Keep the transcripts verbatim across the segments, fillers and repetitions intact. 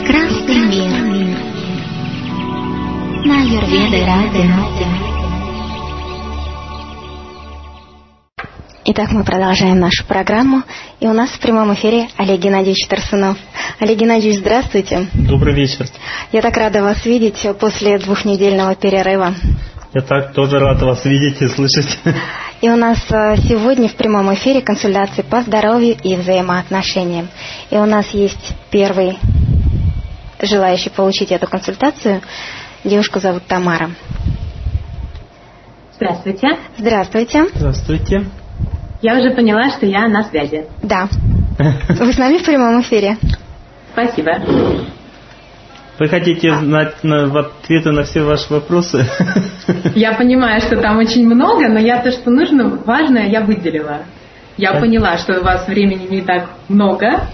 Прекрасный мир. На Аюрведа радио. Итак, мы продолжаем нашу программу. И у нас в прямом эфире Олег Геннадьевич Тарсунов. Олег Геннадьевич, здравствуйте. Добрый вечер. Я так рада вас видеть после двухнедельного перерыва. Я так тоже рад вас видеть и слышать. И у нас сегодня в прямом эфире консультации по здоровью и взаимоотношениям. И у нас есть первый желающий получить эту консультацию. Девушку зовут Тамара. Здравствуйте. Здравствуйте. Здравствуйте. Я уже поняла, что я на связи. Да. Вы с нами в прямом эфире? Спасибо. Вы хотите знать на, ответы на все ваши вопросы? Я понимаю, что там очень много, но я то, что нужно, важное, я выделила. Я да. поняла, что у вас времени не так много.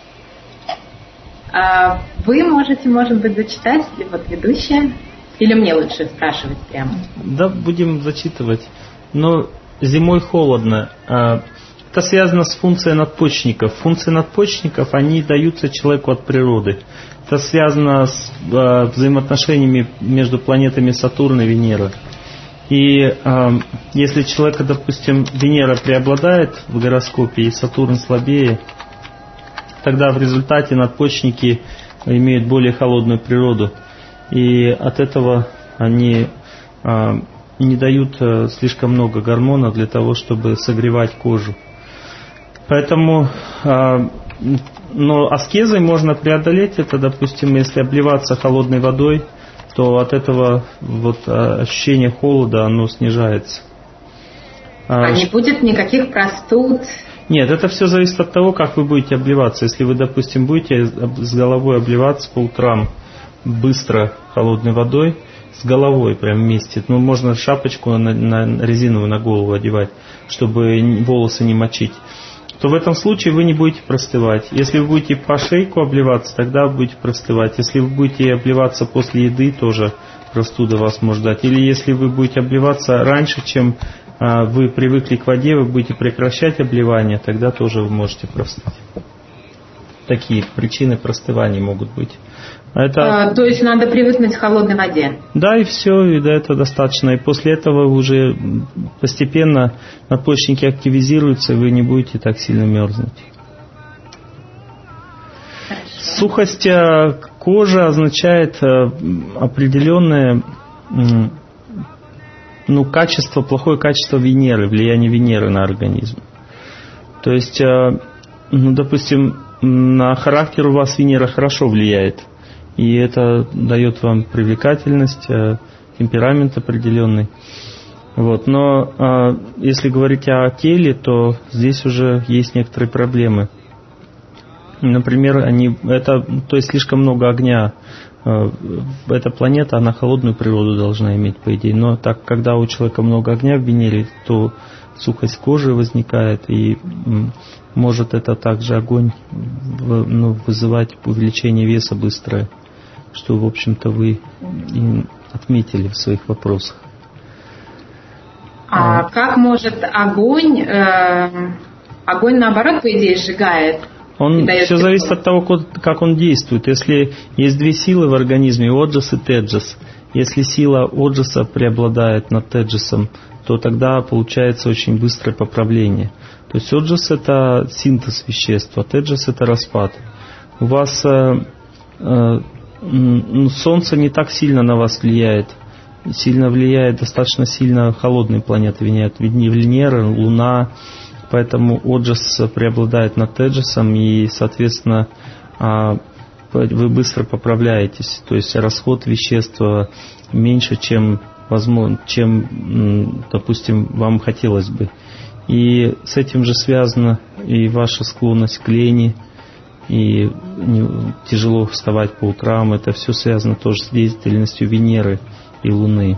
А вы можете, может быть, зачитать, или вот ведущая, или мне лучше спрашивать прямо? Да, будем зачитывать. Но зимой холодно. Это связано с функцией надпочечников. Функции надпочечников, они даются человеку от природы. Это связано с э, взаимоотношениями между планетами Сатурн и Венера. И э, если человека, допустим, Венера преобладает в гороскопе и Сатурн слабее, тогда в результате надпочечники имеют более холодную природу. И от этого они э, не дают э, слишком много гормонов для того, чтобы согревать кожу. Поэтому... Э, Но аскезой можно преодолеть это, допустим, если обливаться холодной водой, то от этого вот ощущение холода, оно снижается. А не будет никаких простуд? Нет, это все зависит от того, как вы будете обливаться. Если вы, допустим, будете с головой обливаться по утрам быстро холодной водой, с головой прям вместе, ну, можно шапочку на, на резиновую на голову одевать, чтобы волосы не мочить, то в этом случае вы не будете простывать. Если вы будете по шейку обливаться, тогда вы будете простывать. Если вы будете обливаться после еды, тоже простуда вас может дать. Или если вы будете обливаться раньше, чем а, вы привыкли к воде, вы будете прекращать обливание, тогда тоже вы можете простыть. Такие причины простывания могут быть. Это... А, то есть надо привыкнуть к холодной воде? Да, и все, и до этого достаточно. И после этого уже постепенно надпочечники активизируются, и вы не будете так сильно мерзнуть. Хорошо. Сухость кожи означает определенное ну, качество, плохое качество Венеры, влияние Венеры на организм. То есть, ну, допустим, на характер у вас Венера хорошо влияет. И это дает вам привлекательность, темперамент определенный. Вот. Но а, если говорить о теле, то здесь уже есть некоторые проблемы. Например, они, это, то есть слишком много огня. Эта планета, она холодную природу должна иметь, по идее. Но так, когда у человека много огня в Венере, то сухость кожи возникает, и может это также огонь ну, вызывать увеличение веса быстрое, что, в общем-то, вы и отметили в своих вопросах. А, а как может огонь, э, огонь наоборот, по идее, сжигает? Он все зависит от того, как он действует. Если есть две силы в организме, оджас и теджас, если сила оджаса преобладает над теджасом, то тогда получается очень быстрое поправление. То есть оджас – это синтез веществ, а теджас – это распад. У вас э, э, Солнце не так сильно на вас влияет. Сильно влияет, достаточно сильно холодные планеты влияют. Венера, Луна. Поэтому оджас преобладает над теджасом, и, соответственно, вы быстро поправляетесь. То есть расход веществ меньше, чем, возможно, чем, допустим, вам хотелось бы. И с этим же связана и ваша склонность к лени, и тяжело вставать по утрам. Это все связано тоже с деятельностью Венеры и Луны.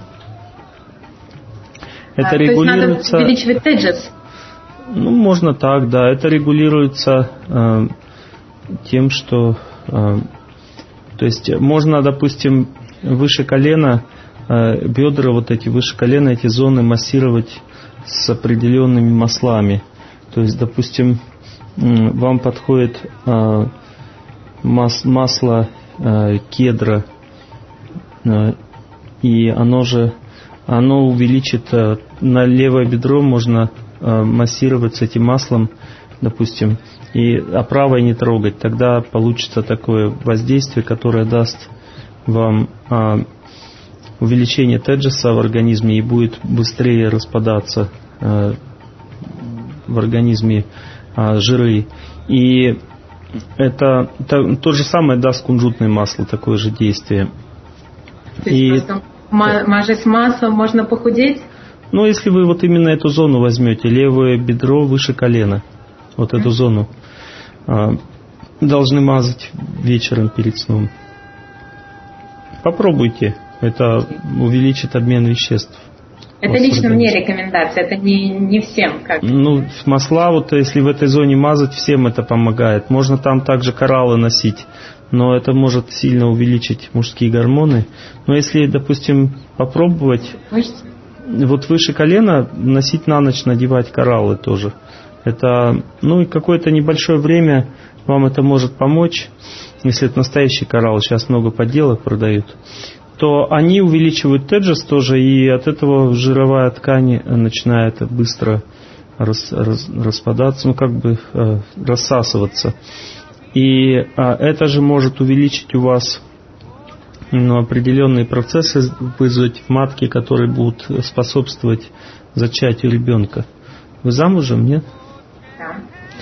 Это а, регулируется... То есть надо увеличивать теджас? Ну, можно так, да. Это регулируется э, тем, что... Э, то есть можно, допустим, выше колена, э, бедра вот эти, выше колена, эти зоны массировать с определенными маслами. То есть, допустим, вам подходит масло э, кедра, э, и оно же оно увеличит э, на левое бедро можно э, массировать с этим маслом, допустим, и а правое не трогать. Тогда получится такое воздействие, которое даст вам э, увеличение теджеса в организме и будет быстрее распадаться э, в организме э, жиры. И это, это то же самое даст кунжутное масло, такое же действие. То есть и мажать маслом можно похудеть? Ну, если вы вот именно эту зону возьмете, левое бедро выше колена, вот эту mm-hmm. зону э, должны мазать вечером перед сном. Попробуйте, это увеличит обмен веществ. Это лично мне рекомендация, это не, не всем. Как? Ну, масла, вот если в этой зоне мазать, всем это помогает. Можно там также кораллы носить, но это может сильно увеличить мужские гормоны. Но если, допустим, попробовать, Мышцы? вот выше колена носить на ночь, надевать кораллы тоже. Это, ну и какое-то небольшое время вам это может помочь, если это настоящий коралл, сейчас много подделок продают, то они увеличивают теджес тоже, и от этого жировая ткань начинает быстро рас, рас, распадаться, ну как бы э, рассасываться. И э, это же может увеличить у вас ну, определенные процессы, вызвать в матке, которые будут способствовать зачатию ребенка. Вы замужем, нет? Да.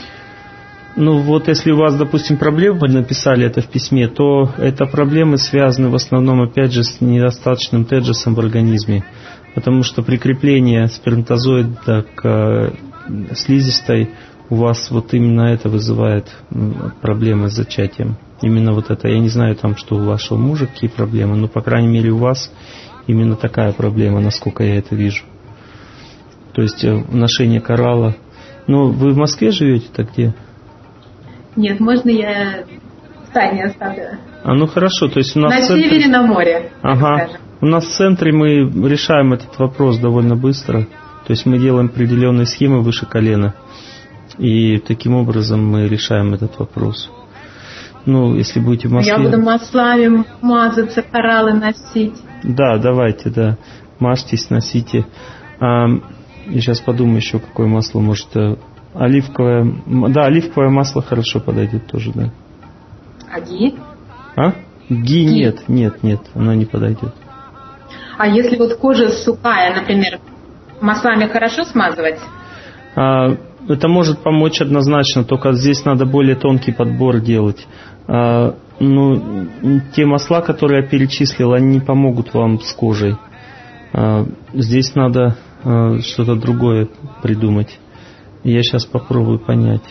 Ну вот если у вас, допустим, проблемы, вы написали это в письме, то это проблемы связаны в основном, опять же, с недостаточным теджесом в организме. Потому что прикрепление сперматозоида к слизистой у вас вот именно это вызывает проблемы с зачатием. Именно вот это. Я не знаю там, что у вашего мужа, какие проблемы, но, по крайней мере, у вас именно такая проблема, насколько я это вижу. То есть ношение коралла. Ну, вы в Москве живете-то где? Нет, можно я в Тане оставлю. А ну хорошо, то есть у нас на в центре... севере на море. Ага. У нас в центре мы решаем этот вопрос довольно быстро. То есть мы делаем определенные схемы выше колена. И таким образом мы решаем этот вопрос. Ну, если будете в Москве... Я буду маслами мазаться, кораллы носить. Да, давайте, да. Мажьтесь, носите. А, я сейчас подумаю еще, какое масло может... Оливковое... Да, оливковое масло хорошо подойдет тоже, да. А ги? А? Ги, ги нет, нет, нет, оно не подойдет. А если вот кожа сухая, например, маслами хорошо смазывать? А, это может помочь однозначно, только здесь надо более тонкий подбор делать. А, ну, те масла, которые я перечислил, они не помогут вам с кожей. А, здесь надо а, что-то другое придумать. Я сейчас попробую понять.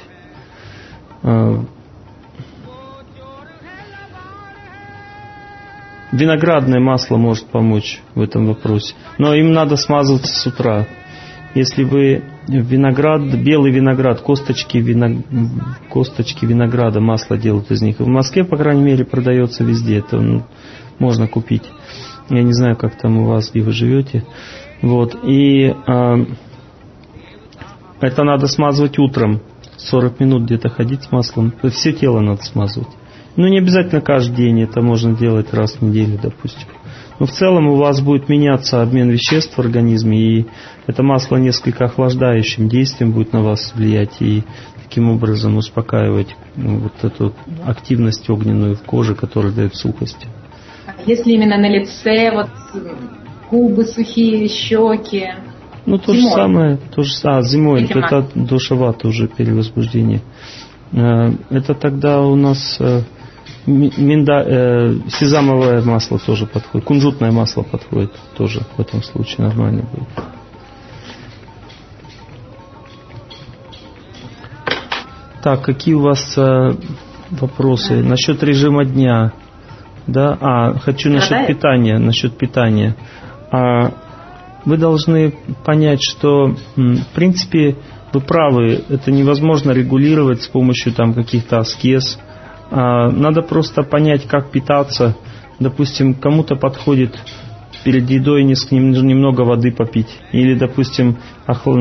Виноградное масло может помочь в этом вопросе. Но им надо смазываться с утра. Если вы виноград, белый виноград, косточки, виног... косточки винограда, масло делают из них. В Москве, по крайней мере, продается везде. Это ну, можно купить. Я не знаю, как там у вас, где вы живете. Вот. И... Это надо смазывать утром, сорок минут где-то ходить с маслом. Все тело надо смазывать. Ну, не обязательно каждый день, это можно делать раз в неделю, допустим. Но в целом у вас будет меняться обмен веществ в организме, и это масло несколько охлаждающим действием будет на вас влиять, и таким образом успокаивать ну, вот эту активность огненную в коже, которая дает сухость. А если именно на лице, вот губы сухие, щеки... Ну, то зимой. же самое, то же, а, зимой, Зима. Это душевато уже перевозбуждение. Это тогда у нас минда, э, сезамовое масло тоже подходит, кунжутное масло подходит тоже в этом случае нормально будет. Так, какие у вас э, вопросы? Да. Насчет режима дня, да? А, хочу насчет питания, насчет питания. А, Вы должны понять, что, в принципе, вы правы, это невозможно регулировать с помощью там, каких-то аскез. Надо просто понять, как питаться. Допустим, кому-то подходит перед едой немного воды попить. Или, допустим,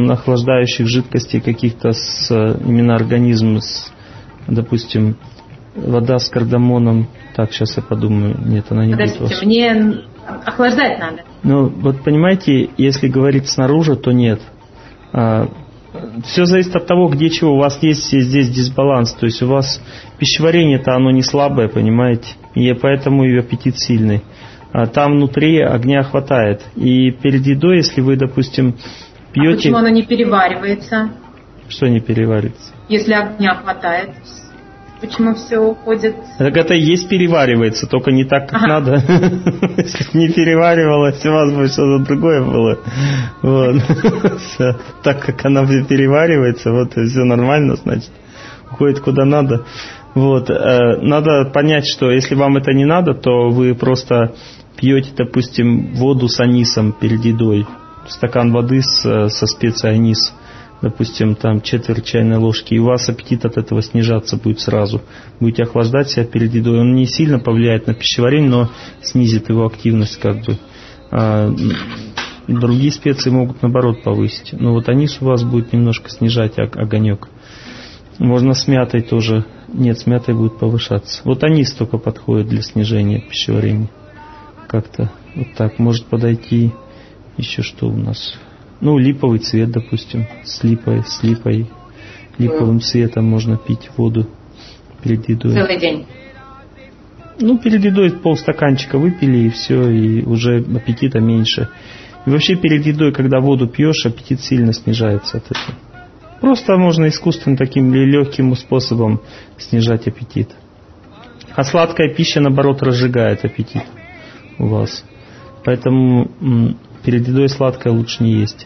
охлаждающих жидкостей каких-то с именно организм, с, допустим, вода с кардамоном. Так, сейчас я подумаю. Нет, она не Подождите, будет ваша. Мне охлаждать надо. Ну, вот понимаете, если говорить снаружи, то нет. А, все зависит от того, где чего. У вас есть здесь дисбаланс. То есть у вас пищеварение-то оно не слабое, понимаете? И поэтому и аппетит сильный. А там внутри огня хватает. И перед едой, если вы, допустим, пьете... А почему оно не переваривается? Что не переваривается? Если огня хватает, почему все уходит? Так это и есть переваривается, только не так, как ага. надо. Если не переваривалось, у вас бы что-то другое было. Вот. Так как она переваривается, вот все нормально, значит, уходит куда надо. Вот. Надо понять, что если вам это не надо, то вы просто пьете, допустим, воду с анисом перед едой. Стакан воды с, со специей анис. Допустим, там четверть чайной ложки, и у вас аппетит от этого снижаться будет сразу. Будете охлаждать себя перед едой. Он не сильно повлияет на пищеварение, но снизит его активность как бы. А другие специи могут наоборот повысить. Но вот анис у вас будет немножко снижать огонек. Можно с мятой тоже. Нет, с мятой будет повышаться. Вот анис только подходит для снижения пищеварения. Как-то вот так может подойти. Еще что у нас? Ну, липовый цвет, допустим, с липой, с липой, липовым цветом можно пить воду перед едой. Целый день? Ну, перед едой полстаканчика выпили, и все, и уже аппетита меньше. И вообще перед едой, когда воду пьешь, аппетит сильно снижается от этого. Просто можно искусственным таким легким способом снижать аппетит. А сладкая пища, наоборот, разжигает аппетит у вас. Поэтому перед едой сладкое лучше не есть.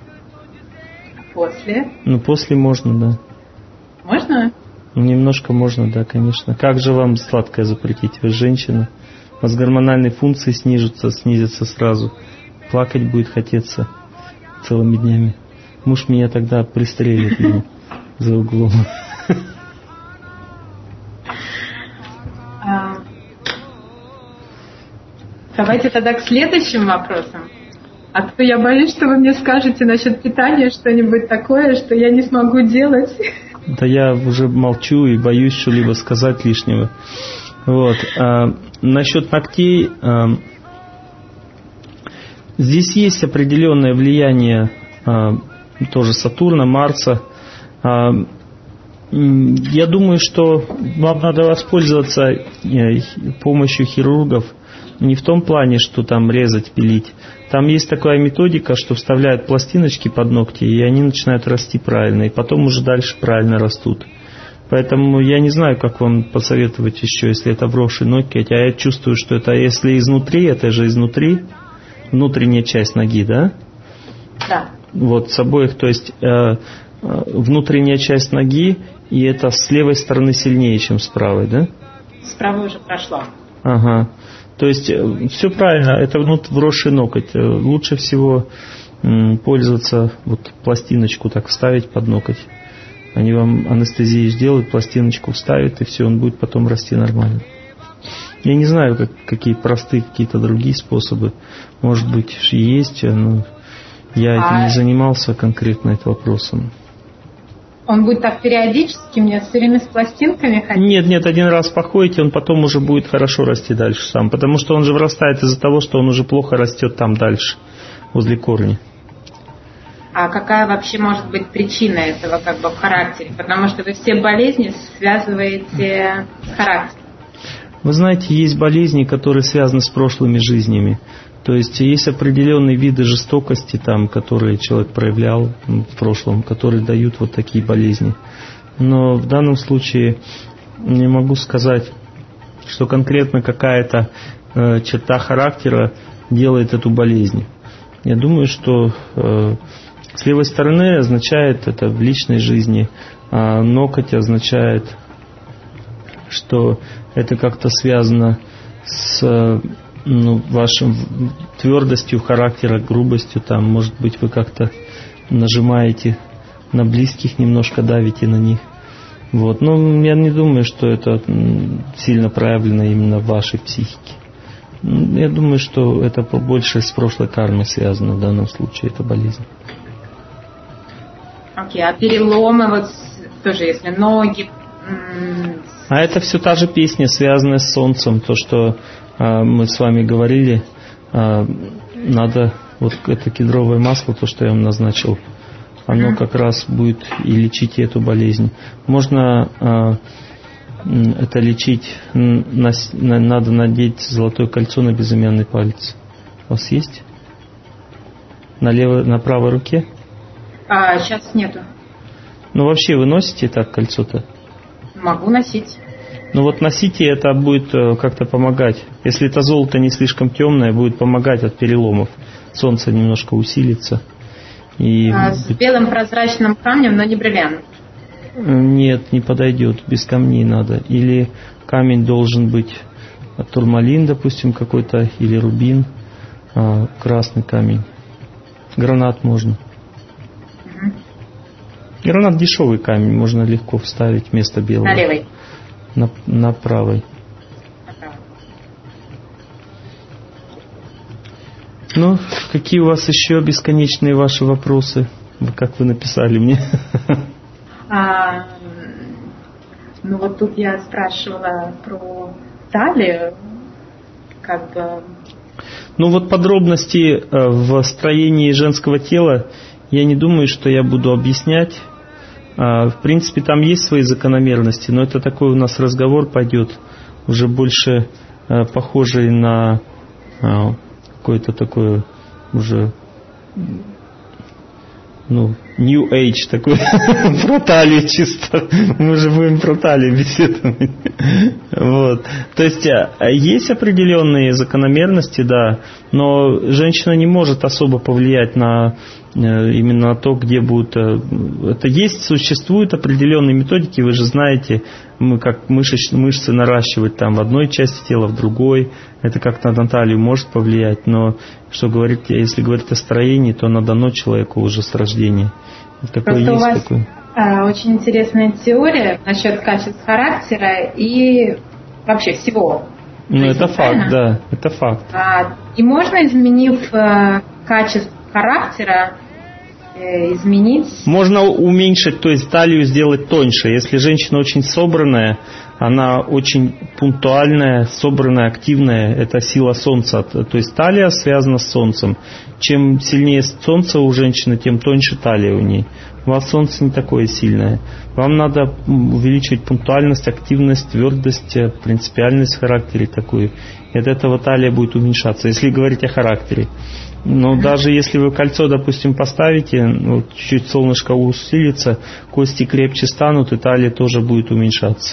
После? Ну, после можно, да. Можно? Ну, немножко можно, да, конечно. Как же вам сладкое запретить? Вы женщина. У вас гормональные функции снижатся, снизятся сразу. Плакать будет хотеться целыми днями. Муж меня тогда пристрелит ну, за углом. А, давайте тогда к следующим вопросам. А то я боюсь, что вы мне скажете насчет питания что-нибудь такое, что я не смогу делать. Да я уже молчу и боюсь что-либо сказать лишнего. Вот. А, насчет ногтей. А, здесь есть определенное влияние а, тоже Сатурна, Марса. А, я думаю, что вам надо воспользоваться помощью хирургов не в том плане, что там резать, пилить. Там есть такая методика, что вставляют пластиночки под ногти, и они начинают расти правильно, и потом уже дальше правильно растут. Поэтому я не знаю, как вам посоветовать еще, если это вросший ноготь, а я чувствую, что это если изнутри, это же изнутри, внутренняя часть ноги, да? Да. Вот, с обоих, то есть э, внутренняя часть ноги, и это с левой стороны сильнее, чем с правой, да? С правой уже прошла. Ага. То есть все правильно, это вот вросший ноготь. Лучше всего пользоваться, вот пластиночку так вставить под ноготь. Они вам анестезию сделают, пластиночку вставят, и все, он будет потом расти нормально. Я не знаю, как, какие простые какие-то другие способы. Может быть, есть, но я этим а... не занимался конкретно этим вопросом. Он будет так периодически мне все время с пластинками ходить? Нет, нет, один раз походите, он потом уже будет хорошо расти дальше сам. Потому что он же вырастает из-за того, что он уже плохо растет там дальше, возле корня. А какая вообще может быть причина этого как бы в характере? Потому что вы все болезни связываете с характером. Вы знаете, есть болезни, которые связаны с прошлыми жизнями. То есть есть определенные виды жестокости, там, которые человек проявлял в прошлом, которые дают вот такие болезни. Но в данном случае не могу сказать, что конкретно какая-то э, черта характера делает эту болезнь. Я думаю, что э, с левой стороны означает это в личной жизни, а ноготь означает, что это как-то связано с ну, вашим твердостью характера, грубостью, там, может быть, вы как-то нажимаете на близких, немножко давите на них. Вот. Но я не думаю, что это сильно проявлено именно в вашей психике. Я думаю, что это побольше с прошлой кармой связано в данном случае, эта болезнь. Окей, okay, а переломы, вот тоже если ноги, А это все та же песня, связанная с солнцем. То, что а, мы с вами говорили, а, надо, вот это кедровое масло, то, что я вам назначил, оно как раз будет и лечить эту болезнь. Можно а, это лечить, на, на, надо надеть золотое кольцо на безымянный палец. У вас есть? На левой, на правой руке? А, сейчас нету. Ну вообще вы носите так кольцо-то? Могу носить. Ну вот носите, это будет как-то помогать. Если это золото не слишком темное, будет помогать от переломов. Солнце немножко усилится. И... А, с белым прозрачным камнем, но не бриллиант. Нет, не подойдет. Без камней надо. Или камень должен быть турмалин, допустим, какой-то, или рубин, а, красный камень. Гранат можно. Угу. Гранат дешевый камень, можно легко вставить вместо белого. На левой? На, на правой. На правой. Ну, какие у вас еще бесконечные ваши вопросы? Как вы написали мне? А, ну вот тут я спрашивала про талию, как бы... Ну вот подробности в строении женского тела я не думаю, что я буду объяснять. В принципе, там есть свои закономерности, но это такой у нас разговор пойдет, уже больше похожий на какое-то такое уже, ну, New Age такой, про талию чисто. Мы же будем про талию беседовать. Вот. То есть есть определенные закономерности, да, но женщина не может особо повлиять на именно на то, где будут... Это есть, существуют определенные методики, вы же знаете, мы как мышц, мышцы наращивать там в одной части тела, в другой. Это как-то на талию может повлиять, но что говорить, если говорить о строении, то оно дано человеку уже с рождения. Такое Просто есть, у вас такое. А, очень интересная теория насчет качеств характера и вообще всего. Ну, это факт, да, это факт. А, и можно, изменив э, качество характера, э, изменить... Можно уменьшить, то есть талию сделать тоньше. Если женщина очень собранная, она очень пунктуальная, собранная, активная, это сила солнца. То есть талия связана с солнцем. Чем сильнее солнце у женщины, тем тоньше талия у ней. У вас солнце не такое сильное. Вам надо увеличивать пунктуальность, активность, твердость, принципиальность в характере такую. И от этого талия будет уменьшаться, если говорить о характере. Но даже если вы кольцо, допустим, поставите, ну, чуть-чуть солнышко усилится, кости крепче станут, и талия тоже будет уменьшаться.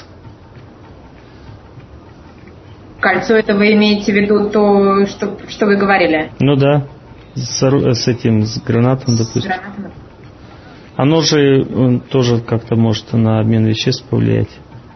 Кольцо, это вы имеете в виду то, что, что вы говорили? Ну да, с, с этим, с гранатом, допустим. С гранатом. Оно же тоже как-то может на обмен веществ повлиять.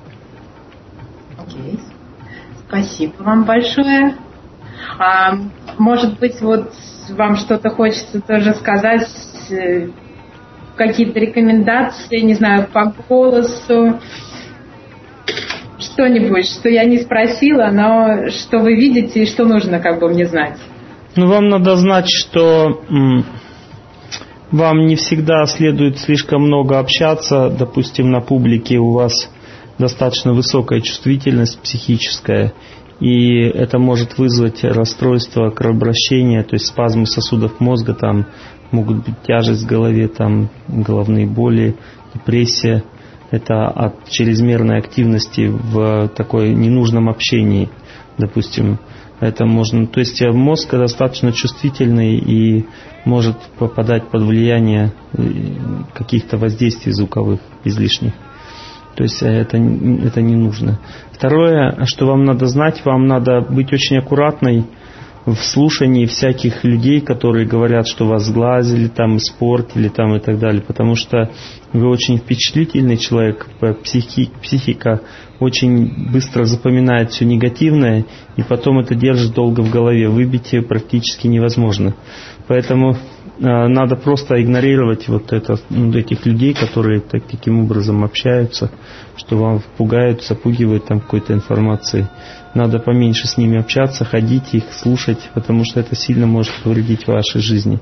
Окей. Спасибо вам большое. А, может быть, вот вам что-то хочется тоже сказать, какие-то рекомендации, не знаю, по голосу, что-нибудь, что я не спросила, но что вы видите и что нужно как бы мне знать? Ну, вам надо знать, что м, вам не всегда следует слишком много общаться, допустим, на публике у вас достаточно высокая чувствительность психическая, и это может вызвать расстройство кровообращения, то есть спазмы сосудов мозга, там могут быть тяжесть в голове, там головные боли, депрессия. Это от чрезмерной активности в такой ненужном общении, допустим. Это можно, то есть мозг достаточно чувствительный и может попадать под влияние каких-то воздействий звуковых излишних. То есть это, это не нужно. Второе, что вам надо знать, вам надо быть очень аккуратной в слушании всяких людей, которые говорят, что вас сглазили, там, испортили там, и так далее. Потому что вы очень впечатлительный человек, психи, психика очень быстро запоминает все негативное, и потом это держит долго в голове. Выбить ее практически невозможно. Поэтому э, надо просто игнорировать вот это, ну, этих людей, которые так, таким образом общаются, что вам пугают, запугивают там какой-то информацией. Надо поменьше с ними общаться, ходить их, слушать, потому что это сильно может повредить вашей жизни.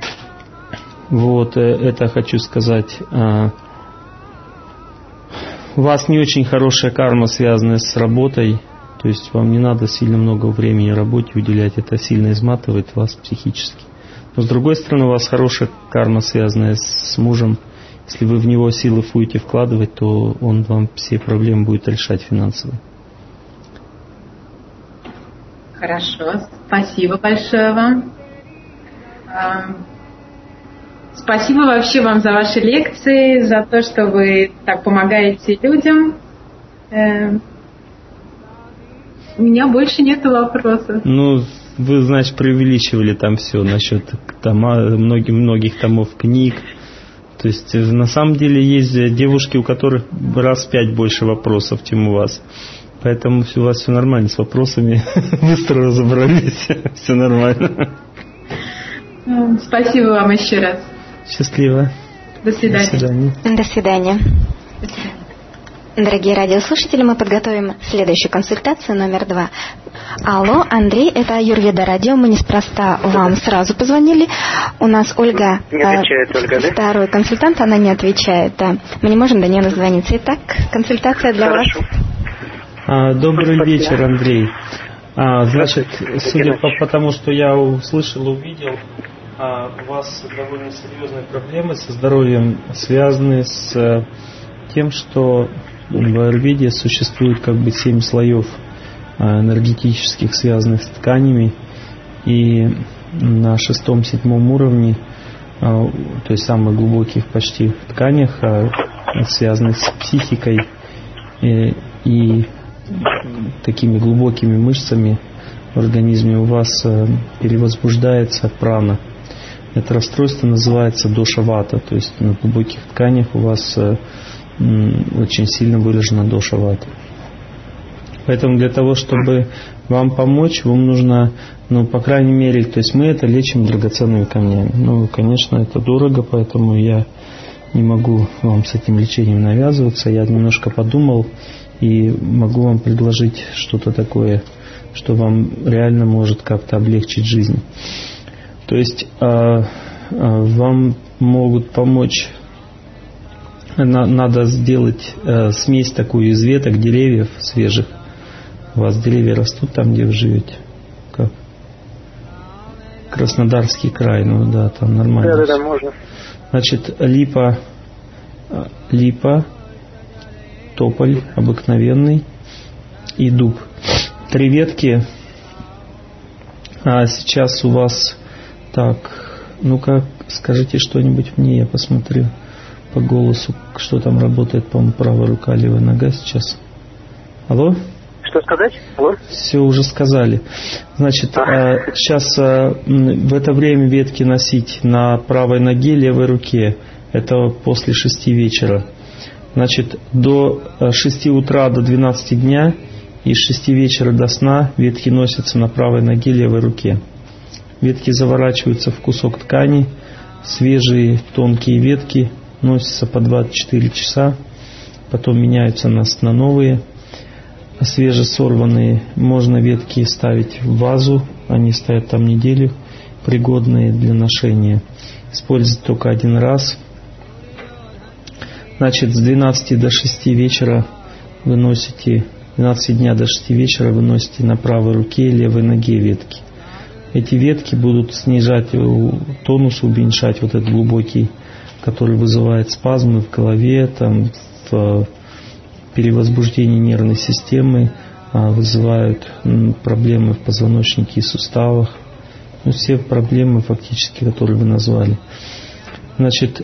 Вот, это хочу сказать. у вас не очень хорошая карма, связанная с работой. То есть вам не надо сильно много времени работе уделять. Это сильно изматывает вас психически. Но с другой стороны, у вас хорошая карма, связанная с мужем. Если вы в него силы будете вкладывать, то он вам все проблемы будет решать финансово. Хорошо, спасибо большое вам. Спасибо вообще вам за ваши лекции, за то, что вы так помогаете людям. У меня больше нет вопросов. Ну, вы, значит, преувеличивали там все насчет тома, многих, многих томов книг. То есть, на самом деле, есть девушки, у которых раз в пять больше вопросов, чем у вас. Поэтому у вас все нормально с вопросами. Быстро разобрались. Все нормально. Спасибо вам еще раз. Счастливо. До свидания. До свидания. До свидания. Дорогие радиослушатели, мы подготовим следующую консультацию номер два. Алло, Андрей, это Аюрведа радио. Мы неспроста вам сразу позвонили. У нас Ольга, не отвечает, э, Ольга, да? Второй консультант, она не отвечает. Да. Мы не можем до нее дозвониться. Итак, консультация для Хорошо. вас. А, добрый Спасибо. вечер, Андрей. А, значит, судя по, по тому, что я услышал, увидел, а, у вас довольно серьезные проблемы со здоровьем, связанные с тем, что в аюрведе существует как бы семь слоев энергетических, связанных с тканями, и на шестом-седьмом уровне, то есть самых глубоких почти тканях, связанных с психикой и, и такими глубокими мышцами в организме, у вас перевозбуждается прана. Это расстройство называется доша-вата, то есть на глубоких тканях у вас очень сильно выражена доша-вата. Поэтому для того, чтобы вам помочь, вам нужно, ну, по крайней мере, то есть мы это лечим драгоценными камнями. Ну, конечно, это дорого, поэтому я не могу вам с этим лечением навязываться. Я немножко подумал и могу вам предложить что-то такое, что вам реально может как-то облегчить жизнь. То есть э, э, вам могут помочь. Надо сделать э, смесь такую из веток деревьев свежих. У вас деревья растут там, где вы живете? Как? Краснодарский край, ну да, там нормально. Да, да, да, можно. Значит, липа, липа, тополь обыкновенный и дуб. Три ветки. А сейчас у вас так, ну-ка, скажите что-нибудь мне, я посмотрю по голосу, что там работает, по-моему, правая рука, левая нога сейчас. Алло? Что сказать? Алло? Все уже сказали. Значит, а. сейчас а, в это время ветки носить на правой ноге, левой руке. Это после шести вечера. Значит, до шести утра до двенадцати дня и с шести вечера до сна ветки носятся на правой ноге, левой руке. Ветки заворачиваются в кусок ткани, свежие тонкие ветки носятся по двадцать четыре часа, потом меняются на, на новые. Свежесорванные можно ветки ставить в вазу, они стоят там неделю, пригодные для ношения. Использовать только один раз. Значит, с двенадцати до шести вечера вы носите, двенадцати дня до шести вечера вы носите на правой руке и левой ноге ветки. Эти ветки будут снижать тонус, уменьшать вот этот глубокий, который вызывает спазмы в голове, там, в перевозбуждении нервной системы, вызывают проблемы в позвоночнике и суставах. Ну, все проблемы фактически, которые вы назвали. Значит,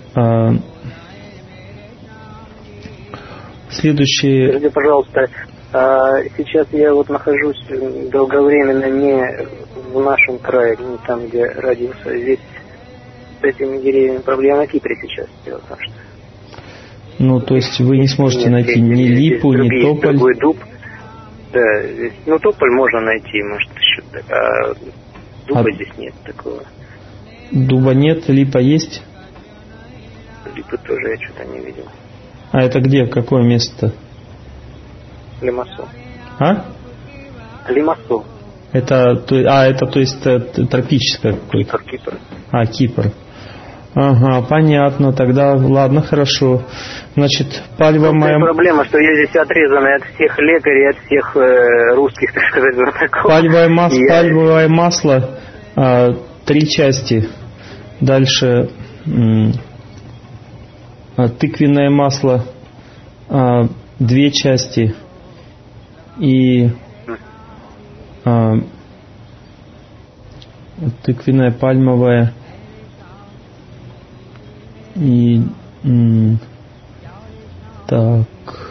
следующее... Скажите, пожалуйста, сейчас я вот нахожусь долговременно не в нашем крае, не там, где родился. Здесь с этими деревьями проблема на Кипре сейчас. Дело в том, что... Ну, то есть вы не сможете нет, найти ни липу, ни тополь? Другой дуб. Да, здесь, ну, тополь можно найти, может, а дуба а здесь нет такого. Дуба нет, липа есть? Липы тоже я что-то не видел. А это где, какое место? Лимассол. А? Лимассол. Это, а, это, то есть, тропическое какое-то? Кипр, Кипр. А, Кипр. Ага, понятно. Тогда, ладно, хорошо. Значит, пальмовая... Проблема, что я здесь отрезанный от всех лекарей, от всех э, русских, так сказать, знатоков. Пальмовое масло, я... пальмовое масло а, три части. Дальше м, а, тыквенное масло а, две части. И а, тыквенное, пальмовое и м, так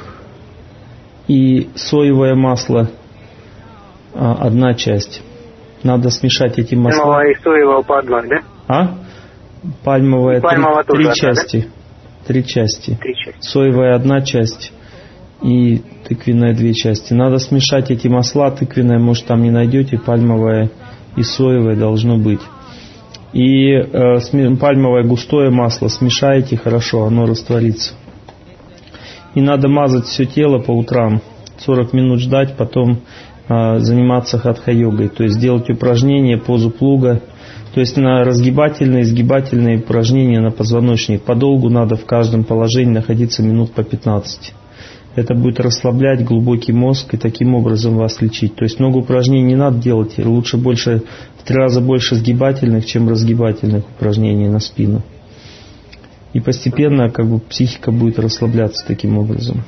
и соевое масло а, одна часть. Надо смешать эти масла. Пальмовое и соевое по одной, да? А? Пальмовое Пальмовое три, три одна, части. Да? Три части. Три части. Соевая одна часть и тыквенная две части. Надо смешать эти масла. Тыквенное, может, там не найдете. Пальмовое и соевое должно быть. И э, пальмовое густое масло смешаете хорошо, оно растворится. И надо мазать все тело по утрам. сорок минут ждать, потом э, заниматься хатха-йогой. То есть делать упражнения, позу плуга. То есть на разгибательные, сгибательные упражнения на позвоночник. Подолгу надо в каждом положении находиться минут по пятнадцать. Это будет расслаблять глубокий мозг и таким образом вас лечить. То есть много упражнений не надо делать. Лучше больше, в три раза больше сгибательных, чем разгибательных упражнений на спину. И постепенно как бы психика будет расслабляться таким образом.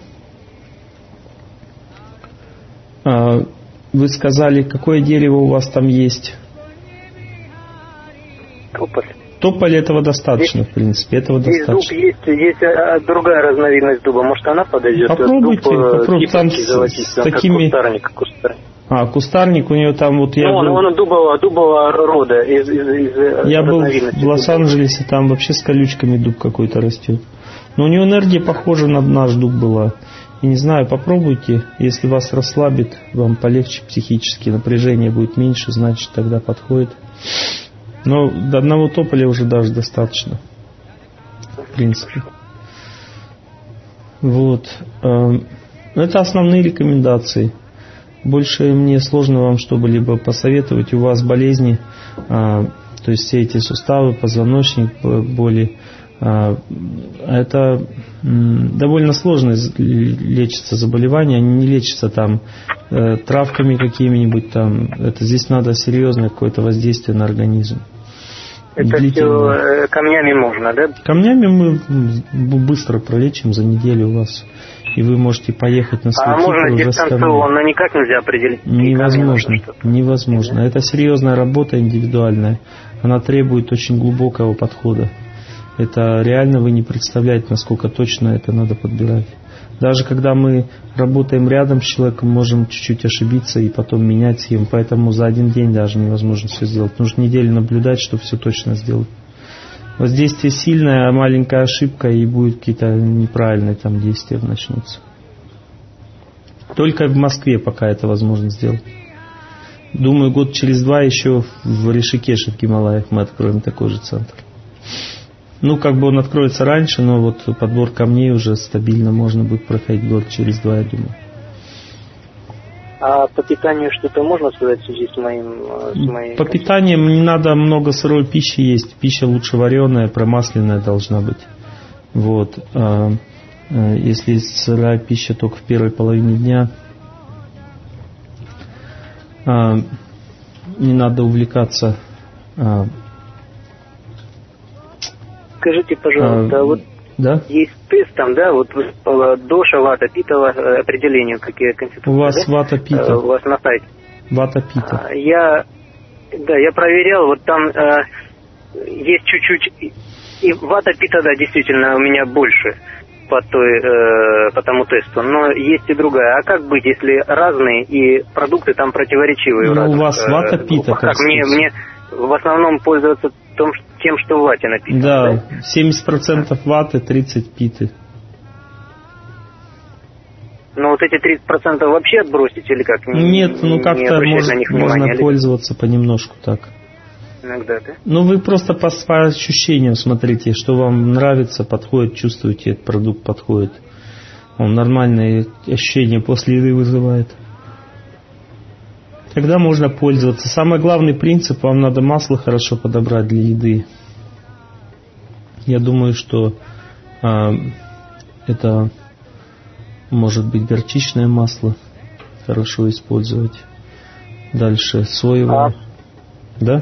Вы сказали, какое дерево у вас там есть? Тополь. Тополь этого достаточно, есть, в принципе. Этого есть достаточно. Дуб, есть, есть а, другая разновидность дуба. Может, она подойдет? Попробуйте, Дуб, попробуйте. Там с, с такими... Кустарник, кустарник. А, кустарник у него там вот... Я ну, он, был... он дубового, дубового рода. Из, из, из я был в Лос-Анджелесе, там вообще с колючками дуб какой-то растет. Но у него энергия похожа на наш дуб была. И не знаю, попробуйте. Если вас расслабит, вам полегче психически, напряжение будет меньше, значит тогда подходит. Но до одного тополя уже даже достаточно. В принципе. Вот. Это основные рекомендации. Больше мне сложно вам что-либо посоветовать. У вас болезни, то есть все эти суставы, позвоночник, боли. Это довольно сложно лечится заболевание. Они не лечатся там травками какими-нибудь там. Это здесь надо серьезное какое-то воздействие на организм. Это все камнями можно, да? Камнями мы быстро пролечим за неделю у вас. И вы можете поехать на свой А можно дистанционно никак нельзя определить? Невозможно. Невозможно. Это серьезная работа индивидуальная. Она требует очень глубокого подхода. Это реально вы не представляете, насколько точно это надо подбирать. Даже когда мы работаем рядом с человеком, можем чуть-чуть ошибиться и потом менять схему. Поэтому за один день даже невозможно все сделать. Нужно неделю наблюдать, чтобы все точно сделать. Воздействие сильное, а маленькая ошибка, и будут какие-то неправильные там действия начнутся. Только в Москве пока это возможно сделать. Думаю, год через два еще в Ришикеше, в Гималаях, мы откроем такой же центр. Ну, как бы он откроется раньше, но вот подбор камней уже стабильно можно будет проходить год через два, я думаю. А по питанию что-то можно сказать в связи с моим... С моей по питанию не надо много сырой пищи есть. Пища лучше вареная, промасленная должна быть. Вот. А, если сырая пища только в первой половине дня, а, не надо увлекаться... А, Скажите, пожалуйста, а, вот да? есть тест там, да, вот доша, вата, пита, определению, какие конституции. У вас да? вата, пита. У вас на сайте. Вата, пита. Я, да, я проверял, вот там э, есть чуть-чуть, и вата, пита, да, действительно, у меня больше по, той, э, по тому тесту, но есть и другая. А как быть, если разные и продукты там противоречивые? Ну, разных, у вас вата, пита, как, как мне, мне в основном пользоваться том, тем, что в вате написано. Да, да? семьдесят процентов ваты, тридцать питы. Ну вот эти тридцать процентов вообще отбросить или как? Нет, ну как-то может, можно или... пользоваться понемножку так. Иногда, да? Ну вы просто по, по ощущениям смотрите, что вам нравится, подходит, чувствуете, этот продукт подходит. Он нормальные ощущения после еды вызывает. Тогда можно пользоваться. Самый главный принцип, вам надо масло хорошо подобрать для еды. Я думаю, что а, это может быть горчичное масло, хорошо использовать. Дальше соевое. А? Да?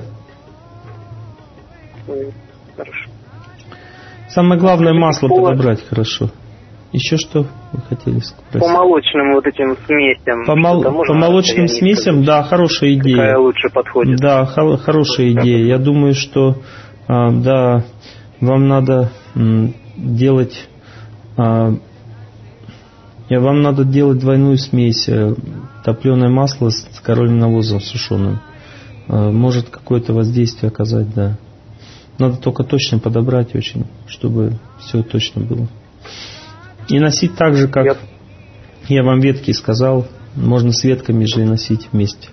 Хорошо. Самое главное масло подобрать хорошо. Еще что вы хотели спросить? По молочным вот этим смесям. По, мол... по молочным смесям, да, хорошая идея. Какая лучше подходит? Да, хо- хорошая идея. Я думаю, что а, да, вам надо м, делать, а, я, вам надо делать двойную смесь топленое масло с коровьим навозом сушеным. А, может какое-то воздействие оказать, да. Надо только точно подобрать очень, чтобы все точно было. И носить так же, как я, я вам ветки сказал, можно с ветками же и носить вместе.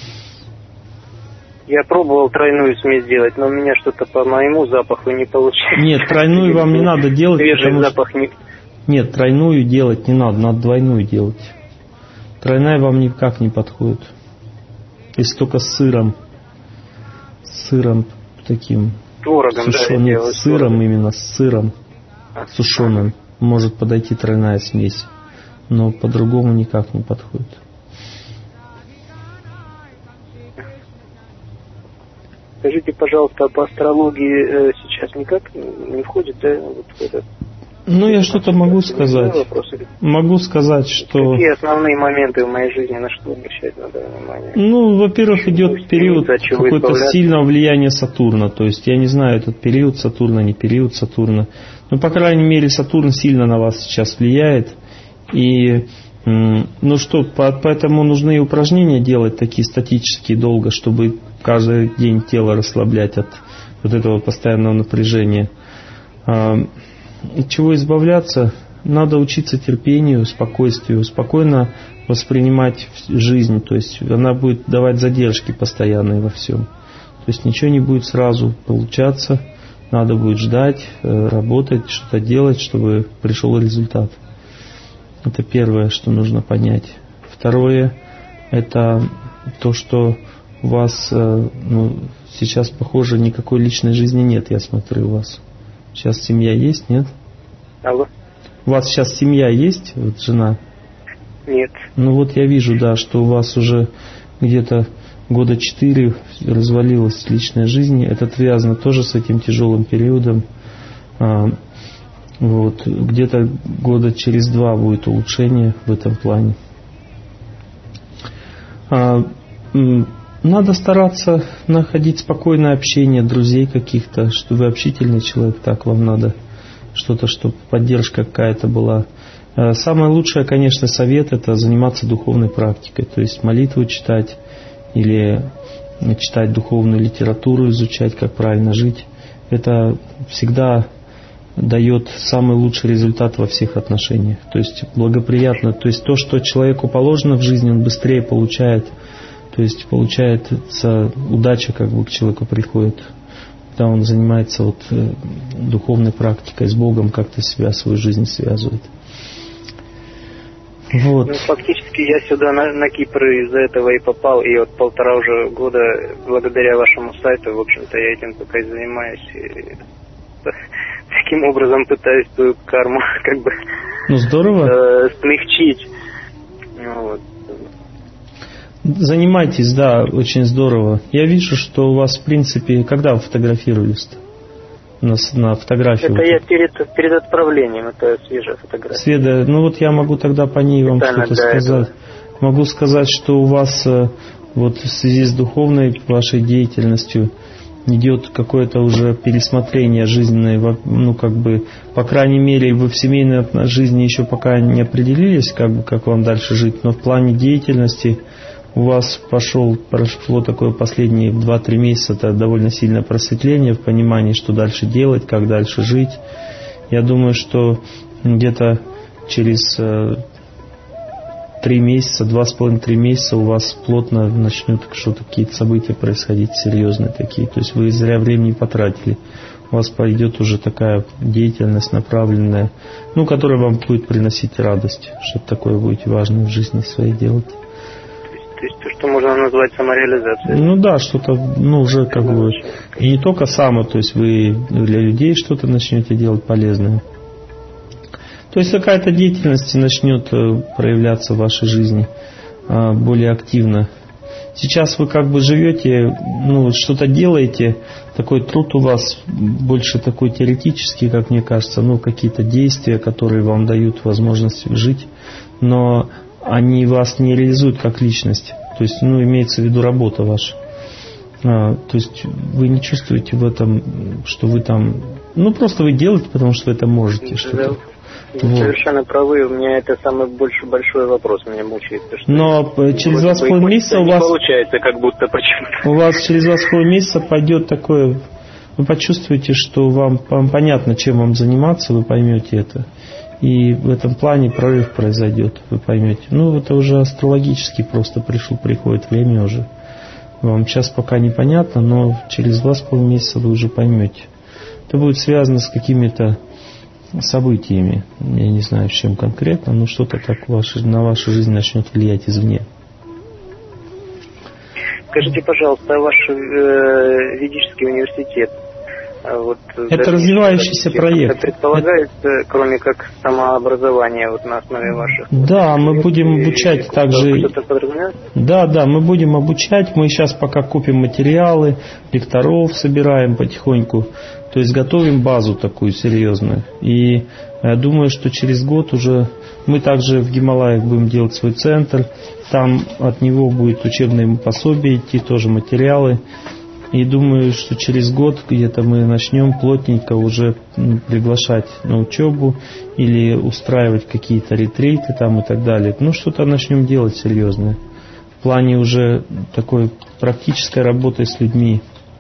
Я пробовал тройную смесь делать, но у меня что-то по моему запаху не получается. Нет, тройную вам не надо делать. Свежий запах не... Нет, тройную делать не надо, надо двойную делать. Тройная вам никак не подходит. Если только с сыром. С сыром таким. Творогом, сушеным, да, нет, с сыром творогом. Именно, с сыром а, сушеным. Может подойти тройная смесь. Но по-другому никак не подходит. Скажите, пожалуйста, по астрологии э, сейчас никак не входит, да? Вот это... Ну, я что-то могу сказать. Могу сказать, что... Какие основные моменты в моей жизни, на что обращать надо внимание? Ну, во-первых, идет период какое-то сильного влияния Сатурна. То есть, я не знаю, этот период Сатурна, не период Сатурна. Но, по крайней мере, Сатурн сильно на вас сейчас влияет. И, ну что, поэтому нужны упражнения делать такие статические долго, чтобы каждый день тело расслаблять от вот этого постоянного напряжения. От чего избавляться? Надо учиться терпению, спокойствию, спокойно воспринимать жизнь. То есть она будет давать задержки постоянные во всем. То есть ничего не будет сразу получаться. Надо будет ждать, работать, что-то делать, чтобы пришел результат. Это первое, что нужно понять. Второе, это то, что у вас ну, сейчас, похоже, никакой личной жизни нет, я смотрю, у вас. Сейчас семья есть, нет? Алло. У вас сейчас семья есть, вот жена? Нет. Ну вот я вижу, да, что у вас уже где-то года четыре развалилась личная жизнь. Это связано тоже с этим тяжелым периодом. А, вот, где-то года через два будет улучшение в этом плане. А, Надо стараться находить спокойное общение, друзей каких-то, что вы общительный человек, так вам надо что-то, чтобы поддержка какая-то была. Самое лучшее, конечно, совет – это заниматься духовной практикой, то есть молитву читать или читать духовную литературу, изучать, как правильно жить. Это всегда дает самый лучший результат во всех отношениях, то есть благоприятно. То есть то, что человеку положено в жизни, он быстрее получает. То есть получается удача как бы к человеку приходит, когда он занимается вот духовной практикой, с Богом как-то себя, свою жизнь связывает. Вот. Ну, фактически я сюда на, на Кипр из-за этого и попал, и вот полтора уже года благодаря вашему сайту, в общем-то, я этим пока и занимаюсь. И таким образом пытаюсь свою карму как бы ну, здорово. Э, смягчить. Вот. Занимайтесь, да, очень здорово. Я вижу, что у вас, в принципе, когда вы фотографировались-то? На, на фотографию. Это я перед, перед отправлением, это свежая фотография. Сведа, ну вот я могу тогда по ней вам что-то сказать. Этого. Могу сказать, что у вас вот в связи с духовной вашей деятельностью идет какое-то уже пересмотрение жизненной, ну как бы, по крайней мере, вы в семейной жизни еще пока не определились, как бы, как вам дальше жить, но в плане деятельности у вас пошел, прошло такое последние два-три месяца, это довольно сильное просветление в понимании, что дальше делать, как дальше жить. Я думаю, что где-то через три месяца, два с половиной-три месяца у вас плотно начнут что-то, какие-то события происходить серьезные такие. То есть вы зря времени потратили. У вас пойдет уже такая деятельность направленная, ну, которая вам будет приносить радость. Что-то такое будете важное в жизни своей делать. То есть то, что можно назвать самореализацией. Ну да, что-то, ну уже как бы, и не только само, то есть вы для людей что-то начнете делать полезное. То есть какая-то деятельность начнет проявляться в вашей жизни более активно. Сейчас вы как бы живете, ну что-то делаете, такой труд у вас больше такой теоретический, как мне кажется, ну какие-то действия, которые вам дают возможность жить, но они вас не реализуют как личность. То есть, ну имеется в виду работа ваша. А, то есть вы не чувствуете в этом, что вы там, ну просто вы делаете, потому что вы это можете. Что-то. Вы вот. Совершенно правы, у меня это самый больше большой вопрос, меня мучает. Что Но через два с половиной месяца у вас получается, как будто почему-то. У вас через два с половиной месяца пойдет такое, вы почувствуете, что вам, вам понятно, чем вам заниматься, вы поймете это. И в этом плане прорыв произойдет, вы поймете. Ну, это уже астрологически просто пришел, приходит время уже. Вам сейчас пока непонятно, но через два с половиной месяца вы уже поймете. Это будет связано с какими-то событиями. Я не знаю, с чем конкретно, но что-то так ваши, на вашу жизнь начнет влиять извне. Скажите, пожалуйста, ваш э, ведический университет, вот, это развивающийся проект. Предполагает, это... кроме как самообразование вот на основе ваших... Да, мы будем обучать также... Да, да, мы будем обучать. Мы сейчас пока купим материалы, лекторов собираем потихоньку. То есть готовим базу такую серьезную. И я думаю, что через год уже мы также в Гималаях будем делать свой центр. Там от него будет учебное пособие идти, тоже материалы. И думаю, что через год где-то мы начнем плотненько уже приглашать на учебу или устраивать какие-то ретриты там и так далее. Ну, что-то начнем делать серьезное. В плане уже такой практической работы с людьми.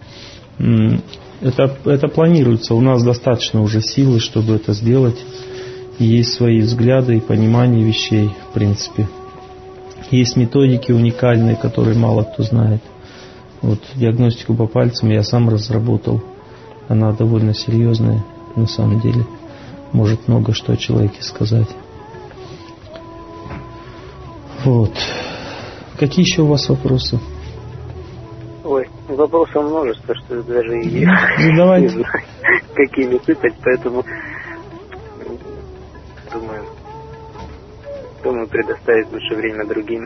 Это, это планируется. У нас достаточно уже силы, чтобы это сделать. И есть свои взгляды и понимание вещей, в принципе. Есть методики уникальные, которые мало кто знает. Вот диагностику по пальцам я сам разработал. Она довольно серьезная, на самом деле. Может много что о человеке сказать. Вот. Какие еще у вас вопросы? Ой, вопросов множество, что даже и Задавайте. Не знаю, какими сыпать, поэтому думаю, думаю предоставить лучше время другим.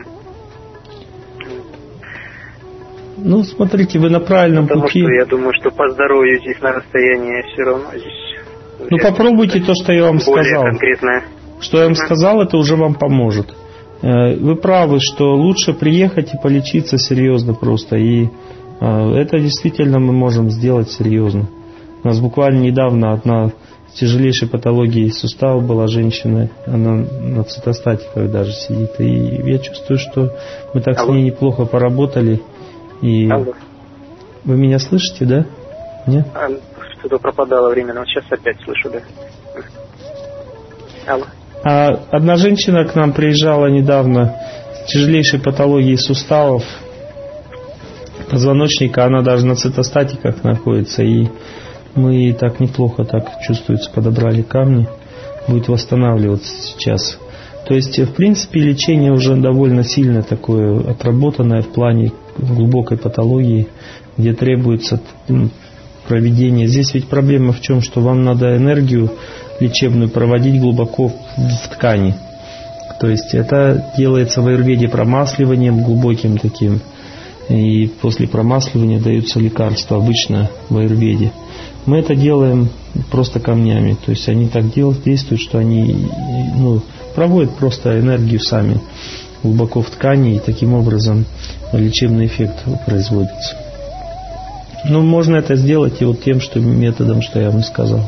Ну, смотрите, вы на правильном Потому пути. Потому что я думаю, что по здоровью здесь на расстоянии все равно здесь... Ну, попробуйте то, что я вам сказал. Конкретное. Что я вам сказал, это уже вам поможет. Вы правы, что лучше приехать и полечиться серьезно просто. И это действительно мы можем сделать серьезно. У нас буквально недавно одна с тяжелейшей патологией сустава была женщина. Она на цитостатиках даже сидит. И я чувствую, что мы так Алло. с ней неплохо поработали. И Алло. Вы меня слышите, да? Нет? А, что-то пропадало временно. Вот сейчас опять слышу, да. Алло. А одна женщина к нам приезжала недавно с тяжелейшей патологией суставов, позвоночника, она даже на цитостатиках находится, и мы так неплохо так чувствуется, подобрали камни, будет восстанавливаться сейчас. То есть, в принципе, лечение уже довольно сильно такое отработанное в плане глубокой патологии, где требуется проведение. Здесь ведь проблема в чем, что вам надо энергию лечебную проводить глубоко в ткани. То есть это делается в аюрведе промасливанием глубоким таким. И после промасливания даются лекарства обычно в аюрведе. Мы это делаем просто камнями. То есть они так делают, действуют, что они ну, проводят просто энергию сами глубоко в ткани, и таким образом лечебный эффект производится. Ну, можно это сделать и вот тем что, методом, что я вам сказал.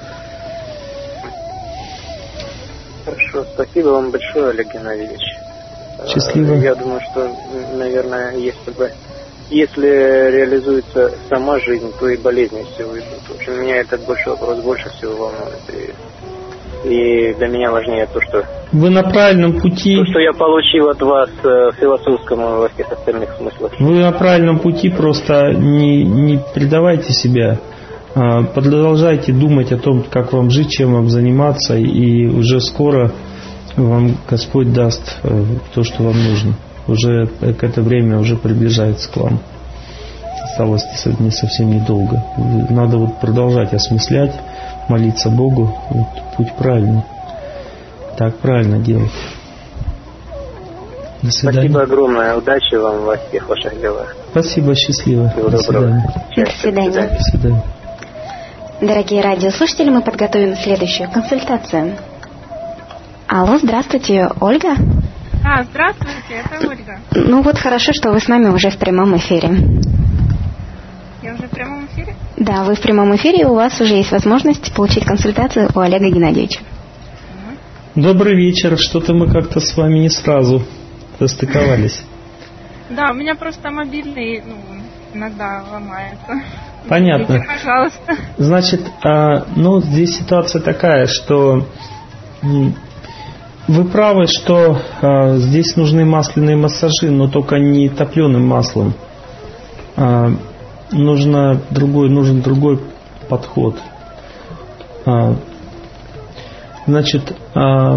Хорошо, спасибо вам большое, Олег Геннадьевич. Счастливо. Я думаю, что, наверное, если бы если реализуется сама жизнь, то и болезни все уйдут. В общем, меня этот большой вопрос больше всего волнует. И, и для меня важнее то, что... Вы на правильном пути. То, что я получил от вас в философском и во всех остальных смыслах. Вы на правильном пути, просто не, не предавайте себя. Продолжайте думать о том, как вам жить, чем вам заниматься, и уже скоро вам Господь даст то, что вам нужно. уже к это время уже приближается к вам. Осталось не совсем недолго. Надо вот продолжать осмыслять, молиться Богу. Вот путь правильный. Так правильно делать. До свидания. Спасибо огромное. Удачи вам во всех ваших делах. Спасибо, счастливо. Всего До доброго. свидания. До свидания. До свидания. Дорогие радиослушатели, мы подготовим следующую консультацию. Алло, здравствуйте, Ольга? А, здравствуйте, это Ольга. Ну вот хорошо, что вы с нами уже в прямом эфире. Я уже в прямом эфире? Да, вы в прямом эфире, и у вас уже есть возможность получить консультацию у Олега Геннадьевича. Добрый вечер. Что-то мы как-то с вами не сразу достыковались. Да, у меня просто мобильный, ну, иногда ломается. Понятно. Извините, пожалуйста. Значит, а, ну, здесь ситуация такая, что м, вы правы, что а, здесь нужны масляные массажи, но только не топленым маслом. А, нужно другой, нужен другой подход. А, значит, а,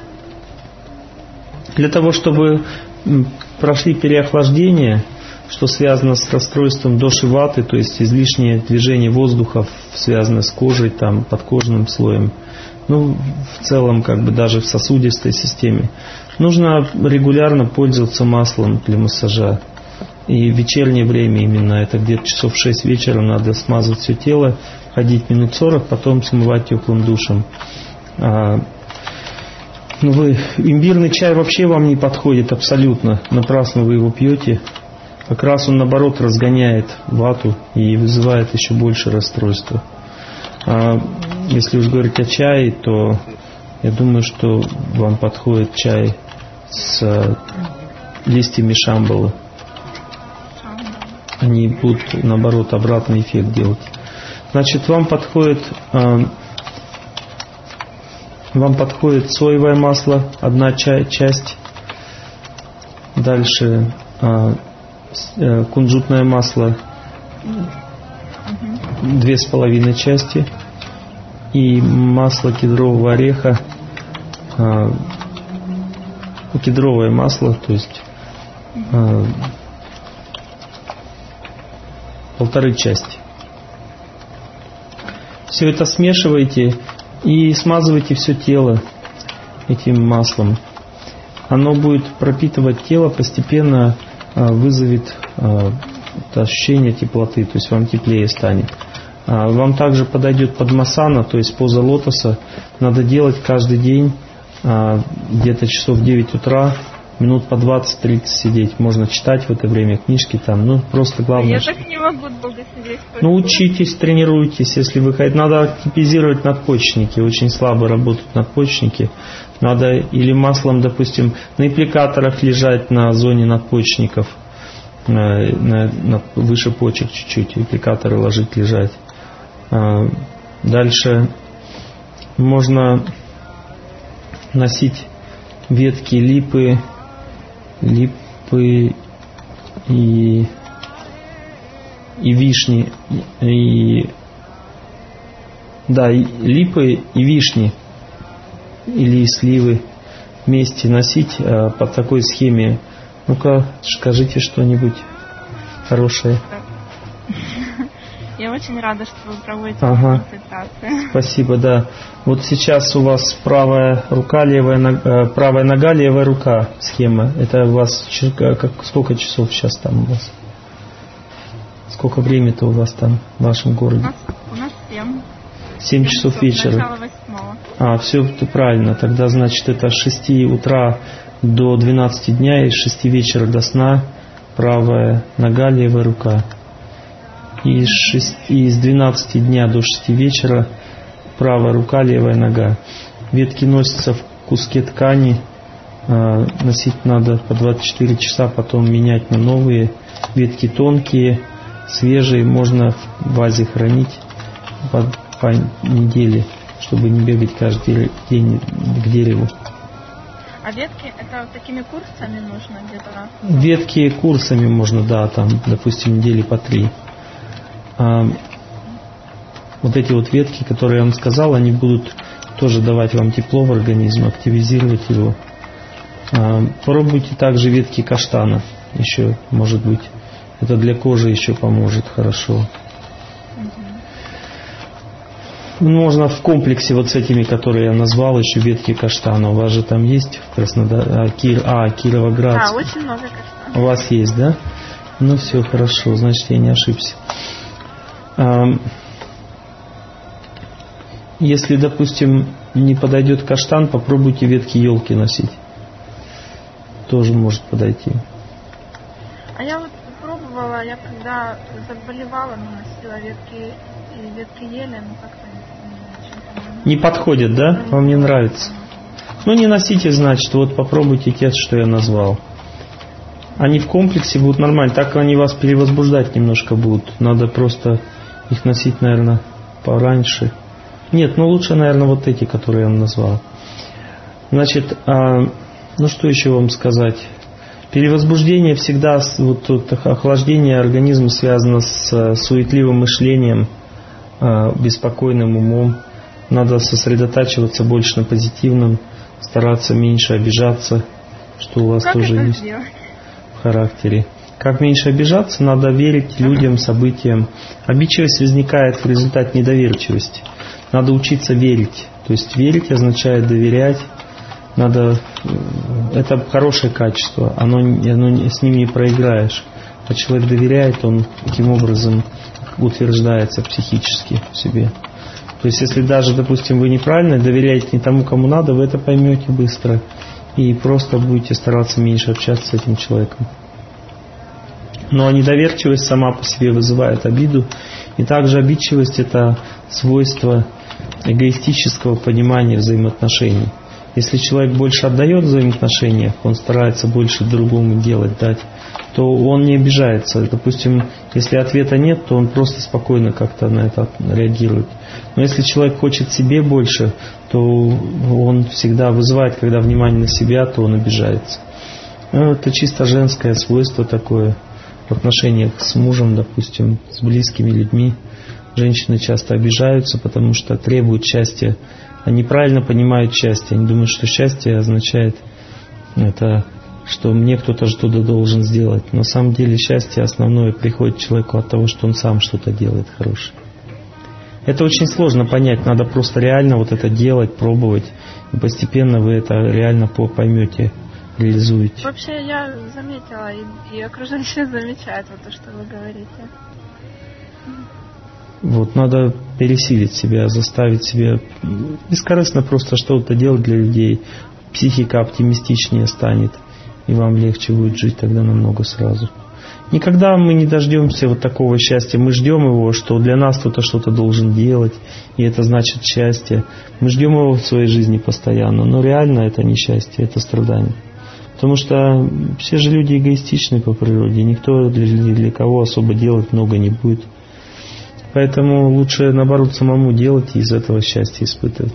для того, чтобы прошли переохлаждение, что связано с расстройством доши-ваты, то есть излишнее движение воздуха, связанное с кожей, там, подкожным слоем, ну, в целом, как бы даже в сосудистой системе, нужно регулярно пользоваться маслом для массажа. И в вечернее время именно, это где-то часов в шесть вечера надо смазывать все тело, ходить минут сорок, потом смывать теплым душем. Ну, вы, имбирный чай вообще вам не подходит абсолютно. Напрасно вы его пьете. Как раз он, наоборот, разгоняет вату и вызывает еще больше расстройства. А если уж говорить о чае, то я думаю, что вам подходит чай с листьями шамбалы. Они будут, наоборот, обратный эффект делать. Значит, вам подходит... Вам подходит соевое масло, одна чай, часть. Дальше а, э, кунжутное масло, две с половиной части. И масло кедрового ореха, а, кедровое масло, то есть а, полторы части. Все это смешиваете и смазывайте все тело этим маслом. Оно будет пропитывать тело, постепенно а, вызовет а, ощущение теплоты, то есть вам теплее станет. А, вам также подойдет падмасана, то есть поза лотоса. Надо делать каждый день, а, где-то часов в девять утра, минут по двадцать-тридцать сидеть. Можно читать в это время книжки там. Ну, просто главное... Я так не могу долго сидеть. Ну, учитесь, тренируйтесь, если вы хотите. Надо активизировать надпочечники. Очень слабо работают надпочечники. Надо или маслом, допустим, на аппликаторах лежать на зоне надпочечников, на, на, на, выше почек чуть-чуть, аппликаторы ложить, лежать. А, дальше можно носить ветки липы, липы и, и вишни, и, да, и липы и вишни или сливы вместе носить а, по такой схеме. Ну-ка, скажите что-нибудь хорошее. Я очень рада, что вы проводите ага. консультации. Спасибо, да. Вот сейчас у вас правая рука, левая нога, правая нога, левая рука схема. Это у вас как, сколько часов сейчас там у вас? Сколько времени-то у вас там в вашем городе? У нас, у нас семь. Семь часов, часов вечера. Начало восьмого. А, все это правильно. Тогда, значит, это с шести утра до двенадцати дня и с шести вечера до сна правая нога, левая рука. И с, шести, и с двенадцати дня до шести вечера правая рука, левая нога. Ветки носятся в куске ткани. Э, носить надо по двадцать четыре часа, потом менять на новые. Ветки тонкие, свежие, можно в вазе хранить по, по неделе, чтобы не бегать каждый день к дереву. А ветки, это вот такими курсами нужно где-то? Ветки курсами можно, да, там, допустим, недели по три. А вот эти вот ветки, которые я вам сказал, они будут тоже давать вам тепло в организм, активизировать его. Пробуйте также ветки каштана. Еще, может быть, это для кожи еще поможет хорошо. Можно в комплексе вот с этими, которые я назвал, еще ветки каштана. У вас же там есть в Краснодаре, а, Кир, а Кировоград. Да, очень много каштанов. У вас есть, да? Ну все, хорошо, значит я не ошибся. Если, допустим, не подойдет каштан, попробуйте ветки елки носить. Тоже может подойти. А я вот пробовала, я когда заболевала, ну, носила ветки, и ветки ели, ну как-то не подходит, да? Вам не нравится? Ну не носите, значит, вот попробуйте те, что я назвал. Они в комплексе будут нормально, так они вас перевозбуждать немножко будут. Надо просто их носить, наверное, пораньше. Нет, ну лучше, наверное, вот эти, которые я вам назвал. Значит, а, ну что еще вам сказать? Перевозбуждение всегда, вот, вот охлаждение организма связано с суетливым мышлением, а, беспокойным умом. Надо сосредотачиваться больше на позитивном, стараться меньше обижаться, что у вас как тоже это есть сделать? В характере. Как меньше обижаться? Надо верить людям, событиям. Обидчивость возникает в результате недоверчивости. Надо учиться верить. То есть верить означает доверять. Надо, это хорошее качество. Оно, оно, с ним не проиграешь. А человек доверяет, он таким образом утверждается психически в себе. То есть если даже, допустим, вы неправильно доверяете не тому, кому надо, вы это поймете быстро. И просто будете стараться меньше общаться с этим человеком. Но недоверчивость сама по себе вызывает обиду. И также обидчивость – это свойство эгоистического понимания взаимоотношений. Если человек больше отдает в взаимоотношениях, он старается больше другому делать, дать, то он не обижается. Допустим, если ответа нет, то он просто спокойно как-то на это реагирует. Но если человек хочет себе больше, то он всегда вызывает, когда внимание на себя, то он обижается. Ну, это чисто женское свойство такое в отношениях с мужем, допустим, с близкими людьми. Женщины часто обижаются, потому что требуют счастья. Они правильно понимают счастье. Они думают, что счастье означает это, что мне кто-то что-то должен сделать. Но на самом деле счастье основное приходит человеку от того, что он сам что-то делает хорошее. Это очень сложно понять. Надо просто реально вот это делать, пробовать. И постепенно вы это реально поймете, реализуете. Вообще я заметила, и, и окружающие замечают вот то, что вы говорите. Вот, надо пересилить себя, заставить себя бескорыстно просто что-то делать для людей. Психика оптимистичнее станет, и вам легче будет жить тогда намного сразу. Никогда мы не дождемся вот такого счастья. Мы ждем его, что для нас кто-то что-то должен делать, и это значит счастье. Мы ждем его в своей жизни постоянно, но реально это не счастье, это страдание. Потому что все же люди эгоистичны по природе, никто для, для кого особо делать много не будет. Поэтому лучше, наоборот, самому делать и из этого счастья испытывать.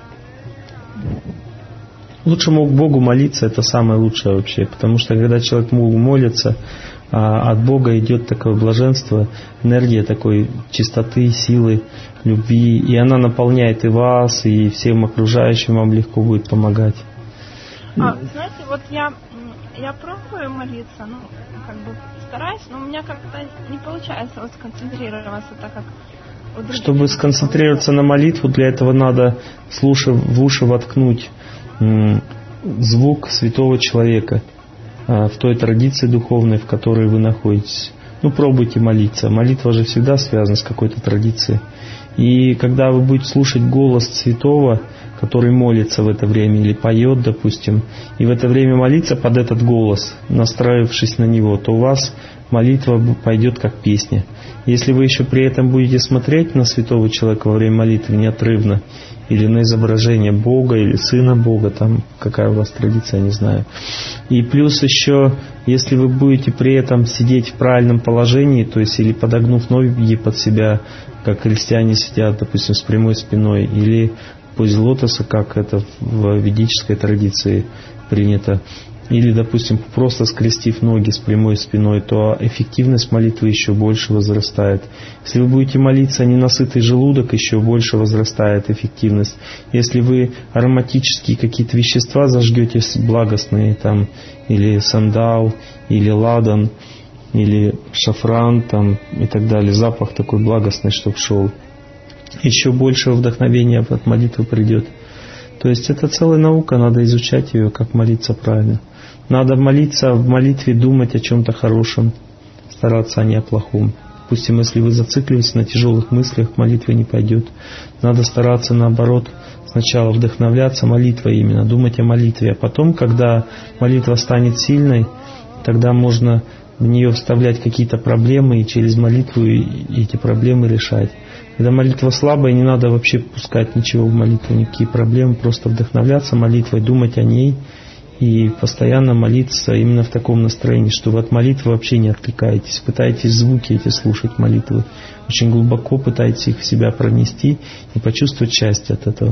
Лучше к Богу молиться, это самое лучшее вообще. Потому что когда человек Богу молится, от Бога идет такое блаженство, энергия такой чистоты, силы, любви. И она наполняет и вас, и всем окружающим вам легко будет помогать. А, знаете, вот я, я пробую молиться, ну, как бы стараюсь, но у меня как-то не получается вот сконцентрироваться так, как у других. Чтобы сконцентрироваться на молитву, для этого надо слушай, в уши воткнуть м, звук святого человека а, в той традиции духовной, в которой вы находитесь. Ну, пробуйте молиться. Молитва же всегда связана с какой-то традицией. И когда вы будете слушать голос святого, который молится в это время или поет, допустим, и в это время молиться под этот голос, настраивавшись на него, то у вас молитва пойдет как песня. Если вы еще при этом будете смотреть на святого человека во время молитвы неотрывно, или на изображение Бога, или Сына Бога, там какая у вас традиция, не знаю. И плюс еще, если вы будете при этом сидеть в правильном положении, то есть или подогнув ноги под себя, как христиане сидят, допустим, с прямой спиной, или в позе лотоса, как это в ведической традиции принято, или, допустим, просто скрестив ноги с прямой спиной, то эффективность молитвы еще больше возрастает. Если вы будете молиться ненасытый желудок, еще больше возрастает эффективность. Если вы ароматические какие-то вещества зажгете, благостные, там, или сандал, или ладан, или шафран, там, и так далее, запах такой благостный, чтобы шел, еще больше вдохновения от молитвы придет. То есть это целая наука, надо изучать ее, как молиться правильно. Надо молиться в молитве, думать о чем-то хорошем, стараться, а не о плохом. Допустим, если вы зацикливаетесь на тяжелых мыслях, молитва не пойдет. Надо стараться, наоборот, сначала вдохновляться молитвой именно, думать о молитве. А потом, когда молитва станет сильной, тогда можно в нее вставлять какие-то проблемы и через молитву эти проблемы решать. Когда молитва слабая, не надо вообще пускать ничего в молитву, никакие проблемы, просто вдохновляться молитвой, думать о ней и постоянно молиться именно в таком настроении, что вы от молитвы вообще не отвлекаетесь, пытаетесь звуки эти слушать молитвы, очень глубоко пытаетесь их в себя пронести и почувствовать счастье от этого.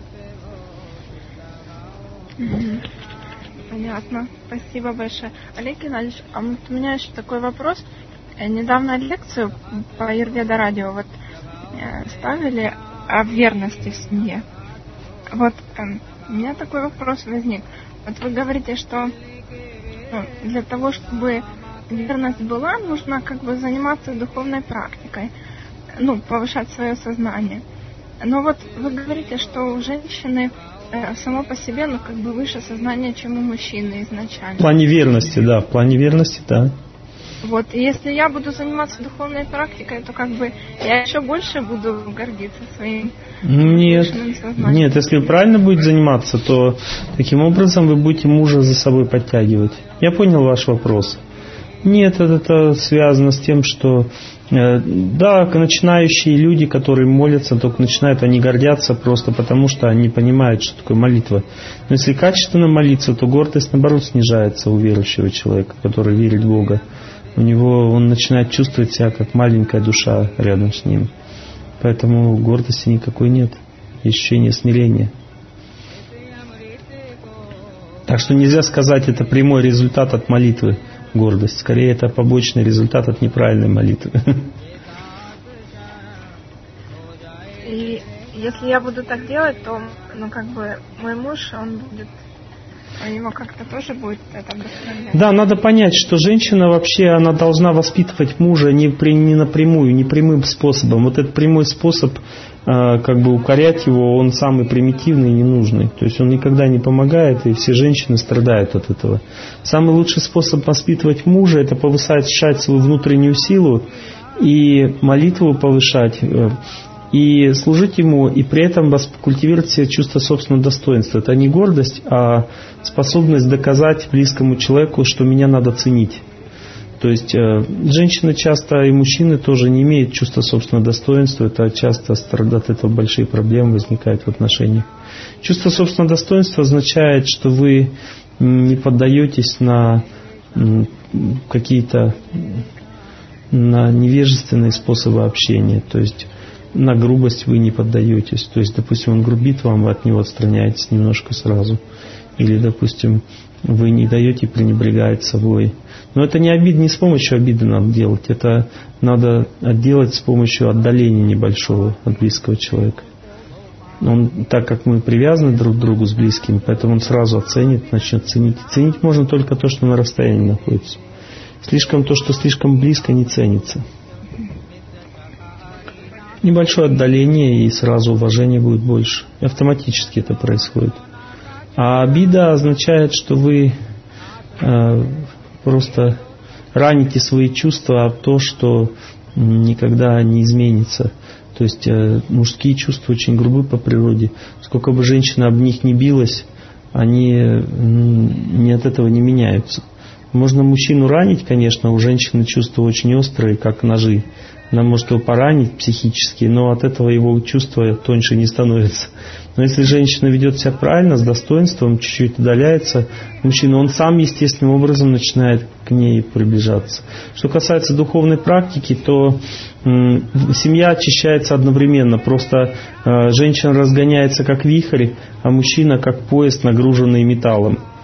Понятно. Спасибо большое. Олег Геннадьевич, а вот у меня еще такой вопрос. Недавно лекцию по Аюрведа радио вот ставили о верности в семье. Вот у меня такой вопрос возник. Вот вы говорите, что ну, для того, чтобы верность была, нужно как бы заниматься духовной практикой, ну, повышать свое сознание. Но вот вы говорите, что у женщины э, само по себе, ну, как бы выше сознание, чем у мужчины изначально. В плане верности, да, в плане верности, да. Вот, и если я буду заниматься духовной практикой, то как бы я еще больше буду гордиться своим нет, сознанием. Нет, если вы правильно будете заниматься, то таким образом вы будете мужа за собой подтягивать. Я понял ваш вопрос. Нет, это, это связано с тем, что э, да, начинающие люди, которые молятся, только начинают они гордятся просто потому, что они понимают, что такое молитва. Но если качественно молиться, то гордость, наоборот, снижается у верующего человека, который верит в Бога. У него он начинает чувствовать себя как маленькая душа рядом с ним. Поэтому гордости никакой нет. Ощущение смирения. Так что нельзя сказать, это прямой результат от молитвы, гордость. Скорее, это побочный результат от неправильной молитвы. И если я буду так делать, то, ну, как бы, мой муж, он будет... У него как-то тоже будет это вдохновлять. Да, надо понять, что женщина вообще, она должна воспитывать мужа не, при, не напрямую, не прямым способом. Вот этот прямой способ, э, как бы укорять его, он самый примитивный и ненужный. То есть он никогда не помогает, и все женщины страдают от этого. Самый лучший способ воспитывать мужа — это повышать свою внутреннюю силу и молитву повышать, э, и служить ему, и при этом культивировать себе чувство собственного достоинства. Это не гордость, а способность доказать близкому человеку, что меня надо ценить. То есть э, женщины часто и мужчины тоже не имеют чувства собственного достоинства. Это часто от этого большие проблемы возникают в отношениях. Чувство собственного достоинства означает, что вы не поддаетесь на какие-то на невежественные способы общения. То есть на грубость вы не поддаетесь. То есть, допустим, он грубит вам, вы от него отстраняетесь немножко сразу. Или, допустим, вы не даете пренебрегать собой. Но это не обид, не с помощью обиды надо делать. Это надо делать с помощью отдаления небольшого от близкого человека. Он, так как мы привязаны друг к другу с близкими, поэтому он сразу оценит, начнет ценить. Ценить можно только то, что на расстоянии находится. Слишком то, что слишком близко, не ценится. Небольшое отдаление, и сразу уважение будет больше. И автоматически это происходит. А обида означает, что вы э, просто раните свои чувства об то, что никогда не изменится. То есть э, мужские чувства очень грубы по природе. Сколько бы женщина об них не билась, они э, не от этого не меняются. Можно мужчину ранить, конечно, у женщины чувства очень острые, как ножи. Она может его поранить психически, но от этого его чувства тоньше не становится. Но если женщина ведет себя правильно, с достоинством, чуть-чуть удаляется, мужчина, он сам естественным образом начинает к ней приближаться. Что касается духовной практики, то м, семья очищается одновременно. Просто э, женщина разгоняется как вихрь, а мужчина как поезд, нагруженный металлом.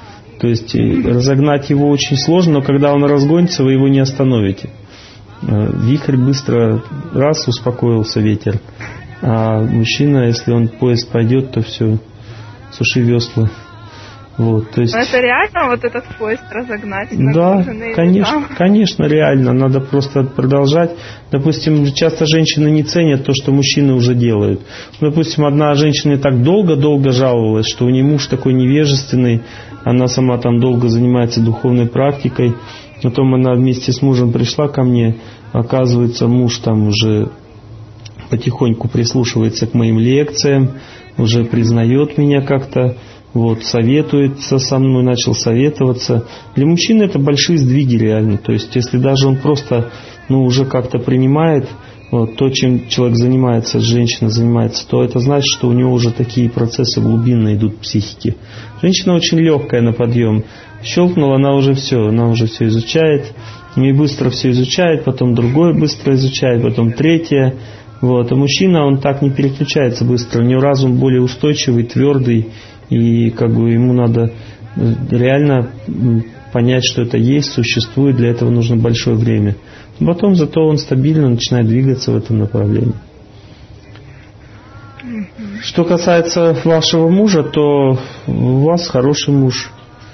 То есть разогнать его очень сложно, но когда он разгонится, вы его не остановите. Вихрь быстро раз успокоился, ветер. А мужчина, если он поезд пойдет, то все, суши весла. Вот, то есть... Но это реально вот этот поезд разогнать? Да, конечно, конечно, реально. Надо просто продолжать. Допустим, часто женщины не ценят то, что мужчины уже делают. Допустим, одна женщина так долго-долго жаловалась, что у нее муж такой невежественный, она сама там долго занимается духовной практикой. Потом она вместе с мужем пришла ко мне, оказывается, муж там уже потихоньку прислушивается к моим лекциям, уже признает меня как-то. Вот, советуется со мной, начал советоваться. Для мужчины это большие сдвиги реально. То есть, если даже он просто, ну, уже как-то принимает вот, то, чем человек занимается, женщина занимается, то это значит, что у него уже такие процессы глубинные идут в психике. Женщина очень легкая на подъем. Щелкнула, она уже все, она уже все изучает. И быстро все изучает, потом другое быстро изучает, потом третье. Вот. А мужчина, он так не переключается быстро. У него разум более устойчивый, твердый. И как бы ему надо реально понять, что это есть, существует. Для этого нужно большое время. Потом зато он стабильно начинает двигаться в этом направлении. Что касается вашего мужа, то у вас хороший муж.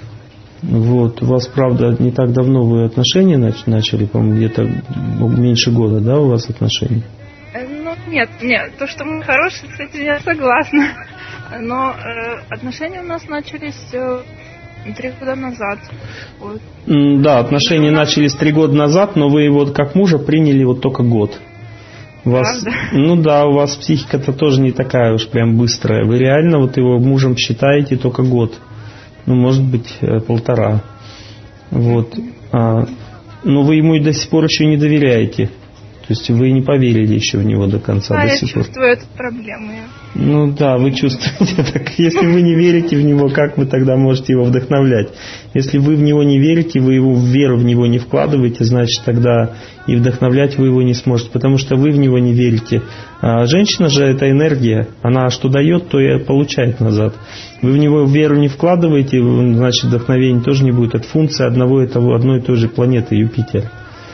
Вот. У вас, правда, не так давно вы отношения начали, по-моему, где-то меньше года, да, у вас отношения? Ну, нет, нет. То, что мы хорошие, с этим я согласна. Но э, отношения у нас начались э, три года назад. Вот. Да, отношения начались три года назад, но вы его как мужа приняли вот только год. У вас, ну да, у вас психика-то тоже не такая уж прям быстрая. Вы реально вот его мужем считаете только год. Ну, может быть, полтора. Вот. А, но вы ему и до сих пор еще не доверяете. То есть вы не поверили еще в него до конца. Да, до я сих пор. чувствую эту проблему. Ну да, вы чувствуете. Так если вы не верите в него, как вы тогда можете его вдохновлять? Если вы в него не верите, вы его в веру в него не вкладываете, значит тогда и вдохновлять вы его не сможете, потому что вы в него не верите. А женщина же это энергия, она что дает, то и получает назад. Вы в него веру не вкладываете, значит вдохновения тоже не будет. Это функция одного этого, одной и той же планеты Юпитер.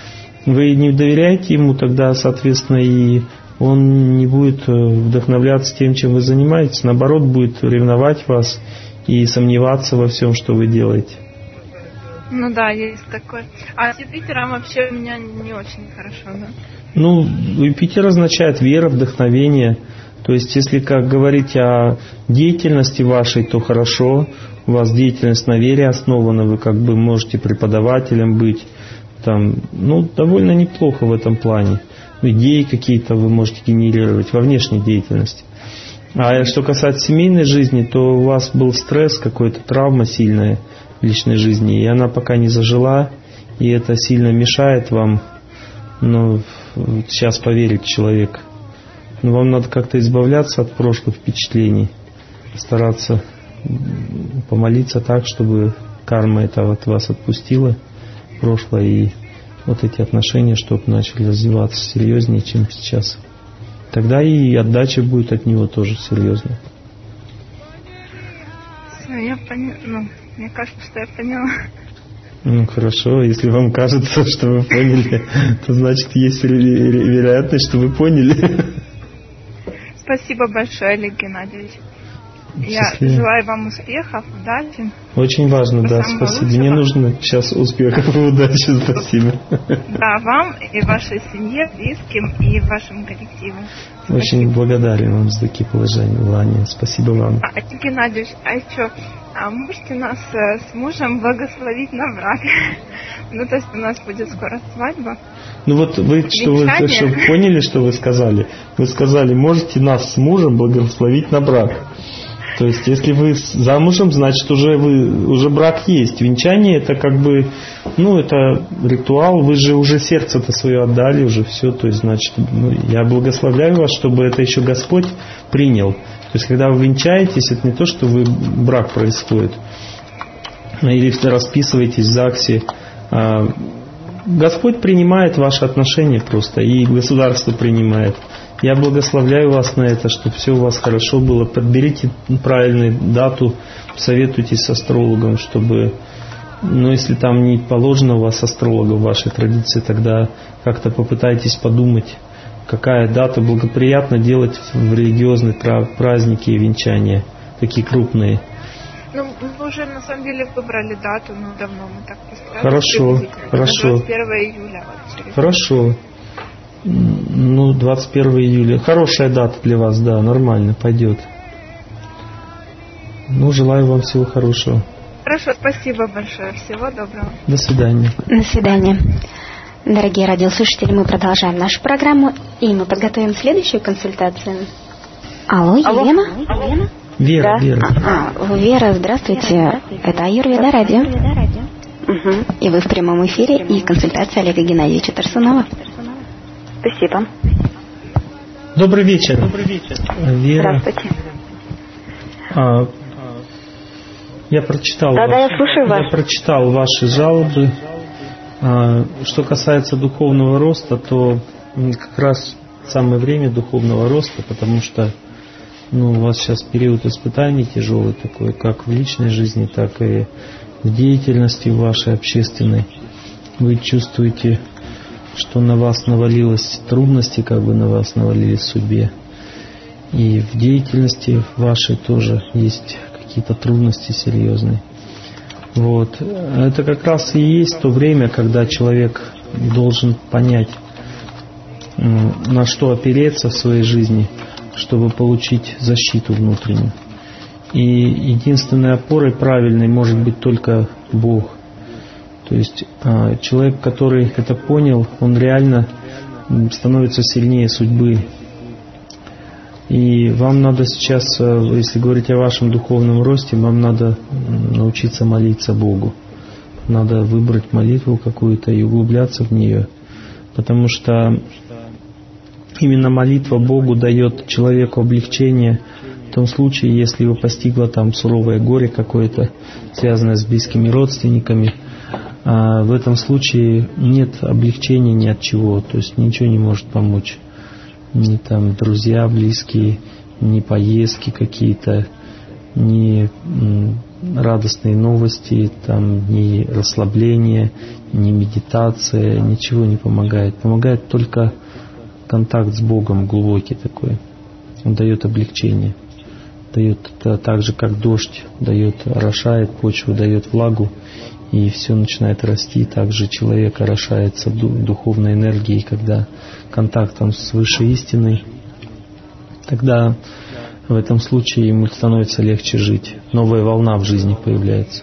Вы не доверяете ему, тогда, соответственно, и он не будет вдохновляться тем, чем вы занимаетесь. Наоборот, будет ревновать вас и сомневаться во всем, что вы делаете. Ну да, есть такое. А с Юпитером вообще у меня не очень хорошо, да? Ну, Юпитер означает вера, вдохновение. То есть, если как говорить о деятельности вашей, то хорошо. У вас деятельность на вере основана, вы как бы можете преподавателем быть. Там, ну, довольно неплохо в этом плане. Идеи какие-то вы можете генерировать во внешней деятельности. А что касается семейной жизни, то у вас был стресс, какая-то травма сильная в личной жизни, и она пока не зажила, и это сильно мешает вам, ну, сейчас поверить в человека. Но вам надо как-то избавляться от прошлых впечатлений, стараться помолиться так, чтобы карма это от вас отпустила прошлое, и вот эти отношения, чтобы начали развиваться серьезнее, чем сейчас. Тогда и отдача будет от него тоже серьезная. Все, я поняла. Ну, мне кажется, что я поняла. Ну, хорошо. Если вам кажется, что вы поняли, то значит есть вероятность, что вы поняли. Спасибо большое, Олег Геннадьевич. Я Счастливо. желаю вам успехов, удачи. Очень важно, да, спасибо. Лучшего. Мне нужно сейчас успехов и удачи, спасибо. Да, вам и вашей семье, близким и вашему коллективу. Спасибо. Очень благодарен вам за такие положения, Ваня. Спасибо вам. А, Олег Геннадьевич, а еще, а можете нас э, с мужем благословить на брак? Ну, то есть у нас будет скоро свадьба. Ну вот вы что, вы что, поняли, что вы сказали? Вы сказали, можете нас с мужем благословить на брак. То есть, если вы замужем, значит, уже вы уже брак есть. Венчание это как бы, ну, это ритуал, вы же уже сердце-то свое отдали, уже все. То есть, значит, ну, я благословляю вас, чтобы это еще Господь принял. То есть, когда вы венчаетесь, это не то, что вы брак происходит. Или расписываетесь в ЗАГСе. Господь принимает ваши отношения просто, и государство принимает. Я благословляю вас на это, чтобы все у вас хорошо было. Подберите правильную дату, советуйтесь с астрологом, чтобы, ну, если там не положено у вас астролога в вашей традиции, тогда как-то попытайтесь подумать, какая дата благоприятна делать в религиозные праздники и венчания, такие крупные. Ну, мы уже на самом деле выбрали дату, ну, давно мы так постарались. Хорошо, хорошо. двадцать первого июля. Вот, хорошо. Ну, двадцать первого июля. Хорошая дата для вас, да, нормально, пойдет. Ну, желаю вам всего хорошего. Хорошо, спасибо большое. Всего доброго. До свидания. До свидания. Дорогие радиослушатели, мы продолжаем нашу программу, и мы подготовим следующую консультацию. Алло, Елена? Алло. Вера, да. Вера. А, Вера, здравствуйте. Это Аюрведа радио. Угу. И вы в прямом эфире, и консультация Олега Геннадьевича Тарсунова. Спасибо. Добрый вечер. Добрый вечер. Вера. Здравствуйте. А, я прочитал. Да, ваши, да, я слушаю вас. Я прочитал ваши жалобы. А, что касается духовного роста, то как раз самое время духовного роста, потому что ну, у вас сейчас период испытаний тяжелый такой, как в личной жизни, так и в деятельности вашей общественной. Вы чувствуете, что на вас навалилось трудности, как бы на вас навалились в судьбе. И в деятельности вашей тоже есть какие-то трудности серьезные. Вот. Это как раз и есть то время, когда человек должен понять, на что опереться в своей жизни, чтобы получить защиту внутреннюю. И единственной опорой правильной может быть только Бог. То есть человек, который это понял, он реально становится сильнее судьбы. И вам надо сейчас, если говорить о вашем духовном росте, вам надо научиться молиться Богу. Надо выбрать молитву какую-то и углубляться в нее. Потому что именно молитва Богу дает человеку облегчение в том случае, если его постигло там суровое горе какое-то, связанное с близкими родственниками. А в этом случае нет облегчения ни от чего, то есть ничего не может помочь. Ни там друзья близкие, ни поездки какие-то, ни радостные новости, там, ни расслабление, ни медитация, ничего не помогает. Помогает только контакт с Богом глубокий такой. Он дает облегчение. Дает это так же, как дождь дает, орошает почву, дает влагу, и все начинает расти. Также человек орошается духовной энергией, когда контактом с высшей истиной. Тогда в этом случае ему становится легче жить. Новая волна в жизни появляется.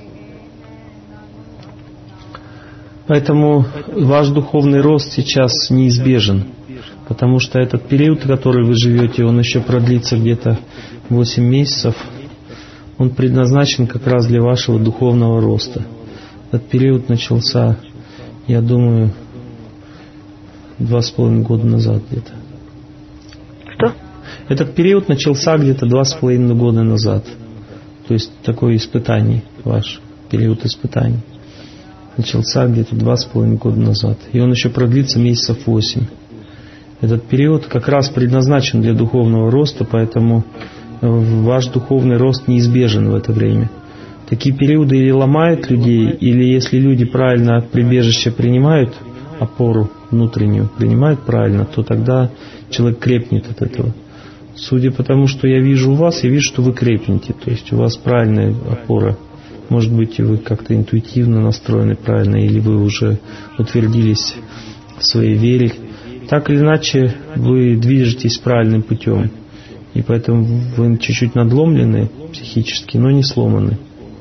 Поэтому ваш духовный рост сейчас неизбежен. Потому что этот период, который вы живете, он еще продлится где-то восемь месяцев. Он предназначен как раз для вашего духовного роста. Этот период начался, я думаю, два с половиной года назад где-то. Что? Этот период начался где-то два с половиной года назад. То есть такое испытание, ваш период испытаний. Начался где-то два с половиной года назад. И он еще продлится месяцев восемь. Этот период как раз предназначен для духовного роста, поэтому ваш духовный рост неизбежен в это время. Такие периоды или ломают людей, или если люди правильно прибежище принимают, опору внутреннюю принимают правильно, то тогда человек крепнет от этого. Судя по тому, что я вижу у вас, я вижу, что вы крепнете, то есть у вас правильная опора. Может быть, вы как-то интуитивно настроены правильно, или вы уже утвердились в своей вере. Так или иначе, вы движетесь правильным путем. И поэтому вы чуть-чуть надломлены психически, но не сломаны.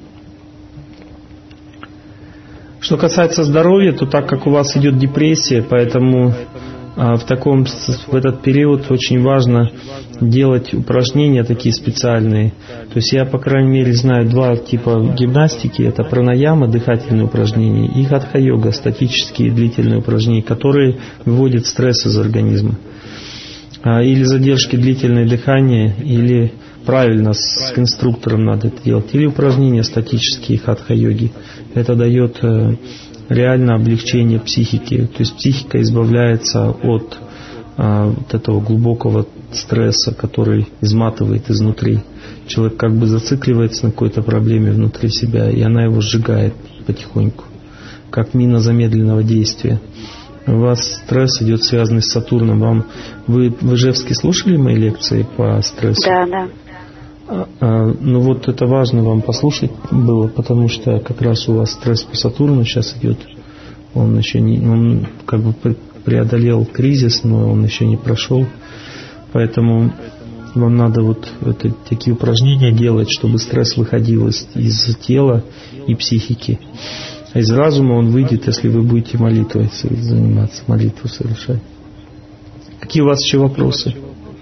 Что касается здоровья, то так как у вас идет депрессия, поэтому а, в, таком, в этот период очень важно делать упражнения такие специальные. То есть я, по крайней мере, знаю два типа гимнастики. Это пранаяма, дыхательные упражнения, и хатха-йога, статические длительные упражнения, которые выводят стресс из организма. А, или задержки длительное дыхание, или правильно с инструктором надо это делать, или упражнения статические хатха-йоги. Это дает э, реально облегчение психики. То есть психика избавляется от а, вот этого глубокого стресса, который изматывает изнутри. Человек как бы зацикливается на какой-то проблеме внутри себя, и она его сжигает потихоньку, как мина замедленного действия. У вас стресс идет связанный с Сатурном. Вам, вы в Ижевске слушали мои лекции по стрессу? Да, да. А, а, ну вот это важно вам послушать было, потому что как раз у вас стресс по Сатурну сейчас идет. Он еще не, он как бы преодолел кризис, но он еще не прошел. Поэтому вам надо вот это, такие упражнения делать, чтобы стресс выходил из, из тела и психики. А из разума он выйдет, если вы будете молитвой заниматься, молитву совершать. Какие у вас еще вопросы?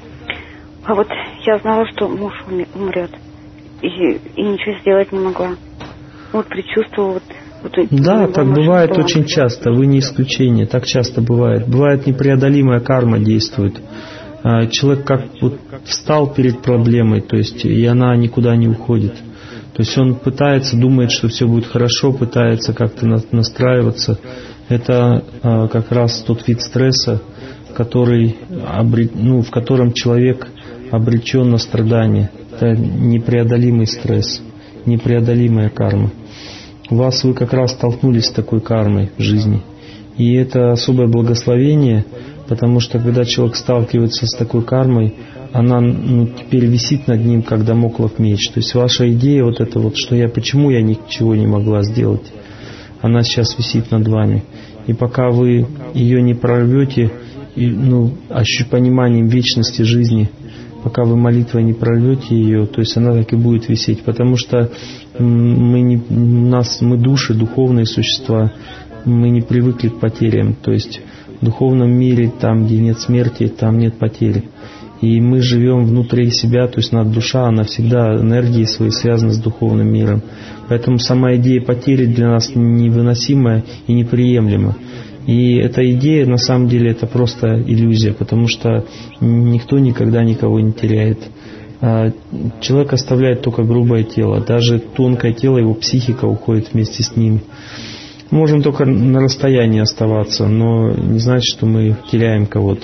А вот я знала, что муж умрет, и, и ничего сделать не могла. Вот предчувствовала. Вот, вот, да, так бывает была. Очень часто, вы не исключение, так часто бывает. Бывает непреодолимая карма действует. Человек как вот встал перед проблемой, то есть, и она никуда не уходит. То есть он пытается, думает, что все будет хорошо, пытается как-то настраиваться. Это а, как раз тот вид стресса, который, ну, в котором человек обречен на страдания. Это непреодолимый стресс, непреодолимая карма. У вас вы как раз столкнулись с такой кармой в жизни. И это особое благословение, потому что когда человек сталкивается с такой кармой, она ну, теперь висит над ним, как дамоклов меч. То есть ваша идея вот эта вот, что я, почему я ничего не могла сделать, она сейчас висит над вами. И пока вы ее не прорвете, и, ну, пониманием вечности жизни, пока вы молитвой не прорвете ее, то есть она так и будет висеть. Потому что мы, не, у нас, мы души, духовные существа, мы не привыкли к потерям. То есть в духовном мире, там, где нет смерти, там нет потери. И мы живем внутри себя, то есть наша душа, она всегда энергией своей связана с духовным миром. Поэтому сама идея потери для нас невыносимая и неприемлема. И эта идея, на самом деле, это просто иллюзия, потому что никто никогда никого не теряет. Человек оставляет только грубое тело, даже тонкое тело, его психика уходит вместе с ним. Мы можем только на расстоянии оставаться, но не значит, что мы теряем кого-то.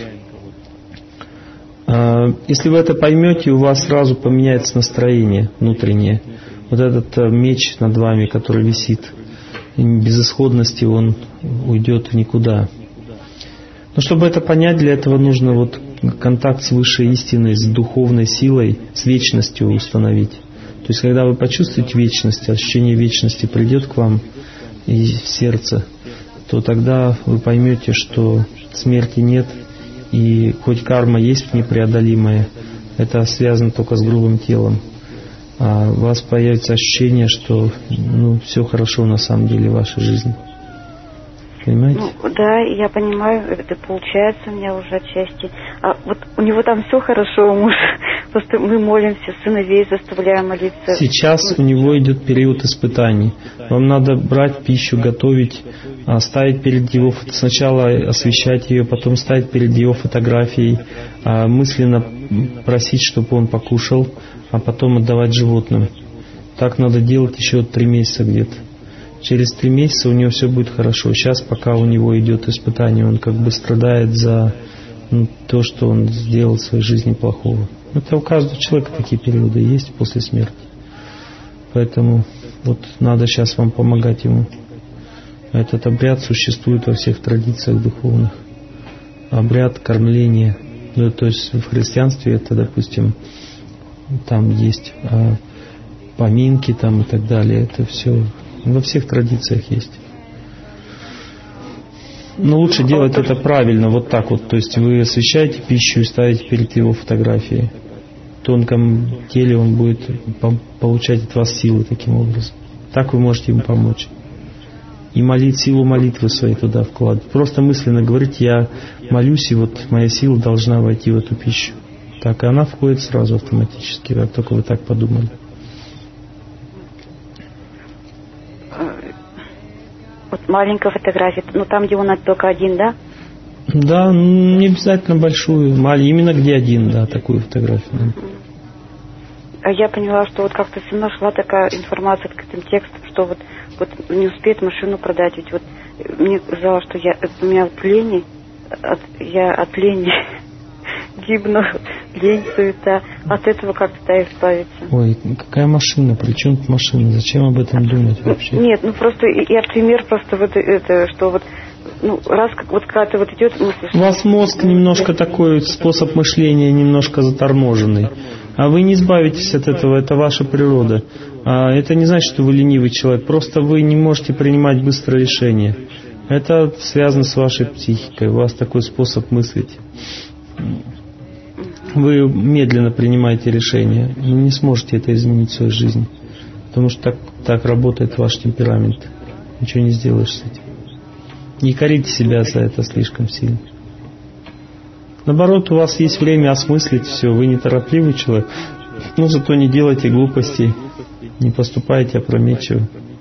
Если вы это поймете, у вас сразу поменяется настроение внутреннее. Вот этот меч над вами, который висит, без исходности он уйдет в никуда. Но чтобы это понять, для этого нужно вот контакт с высшей истиной, с духовной силой, с вечностью установить. То есть, когда вы почувствуете вечность, ощущение вечности придет к вам в сердце, то тогда вы поймете, что смерти нет, и хоть карма есть непреодолимая, это связано только с грубым телом. А у вас появится ощущение, что ну, все хорошо на самом деле в вашей жизни. Понимаете? Ну, да, я понимаю, это получается у меня уже отчасти. А вот у него там все хорошо, муж. Просто мы молимся, сыновей заставляем молиться. Сейчас у него идет период испытаний. Вам надо брать пищу, готовить, ставить перед его, сначала освещать ее, потом ставить перед его фотографией, мысленно просить, чтобы он покушал, а потом отдавать животным. Так надо делать еще три месяца где-то. Через три месяца у него все будет хорошо. Сейчас, пока у него идет испытание, он как бы страдает за ну, то, что он сделал в своей жизни плохого. Это у каждого человека такие периоды есть после смерти. Поэтому вот надо сейчас вам помогать ему. Этот обряд существует во всех традициях духовных. Обряд кормления. Ну, то есть в христианстве это, допустим, там есть а, поминки там и так далее. Это все во всех традициях есть. Но лучше делать это правильно, вот так вот. То есть вы освещаете пищу и ставите перед его фотографией. В тонком теле он будет получать от вас силы таким образом. Так вы можете ему помочь. И молить, силу молитвы своей туда вкладывать. Просто мысленно говорить, я молюсь, и вот моя сила должна войти в эту пищу. Так, и она входит сразу автоматически, как только вы так подумали. Вот маленькая фотография, ну там, где он только один, да? Да, не обязательно большую, маленькую, именно где один, да, такую фотографию. А я поняла, что вот как-то все равно шла такая информация к этим текстам, что вот, вот не успеет машину продать, ведь вот мне казалось, что я, у меня вот лени, от, я от лени гибну, лень, суета. От этого как-то да, избавиться. Ой, какая машина? При чем тут машина? Зачем об этом думать вообще? Нет, ну просто я пример просто вот это, что вот ну, раз как вот когда-то вот идет мысль... У вас мозг немножко такой, способ мышления немножко заторможенный. А вы не избавитесь от этого, это ваша природа. А это не значит, что вы ленивый человек. Просто вы не можете принимать быстро решения. Это связано с вашей психикой. У вас такой способ мыслить. Вы медленно принимаете решения. Вы не сможете это изменить в своей жизни. Потому что так, так работает ваш темперамент. Ничего не сделаешь с этим. Не корите себя за это слишком сильно. Наоборот, у вас есть время осмыслить все. Вы не торопливый человек. Но зато не делайте глупостей. Не поступайте опрометчиво.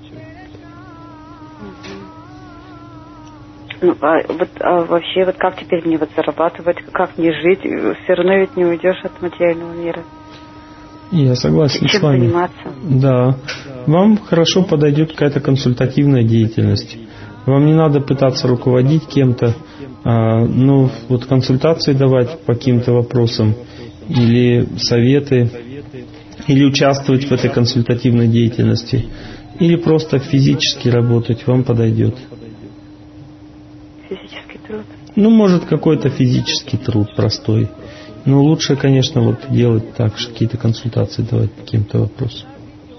Ну, а, вот, а вообще, вот как теперь мне вот зарабатывать, как мне жить? Все равно ведь не уйдешь от материального мира. Я согласен Чем с вами. заниматься? Да. Вам хорошо подойдет какая-то консультативная деятельность. Вам не надо пытаться руководить кем-то, а, ну, вот консультации давать по каким-то вопросам, или советы, или участвовать в этой консультативной деятельности, или просто физически работать вам подойдет. Физический труд? Ну, может, какой-то физический труд простой. Но лучше, конечно, вот делать так, что какие-то консультации давать по каким-то вопросам.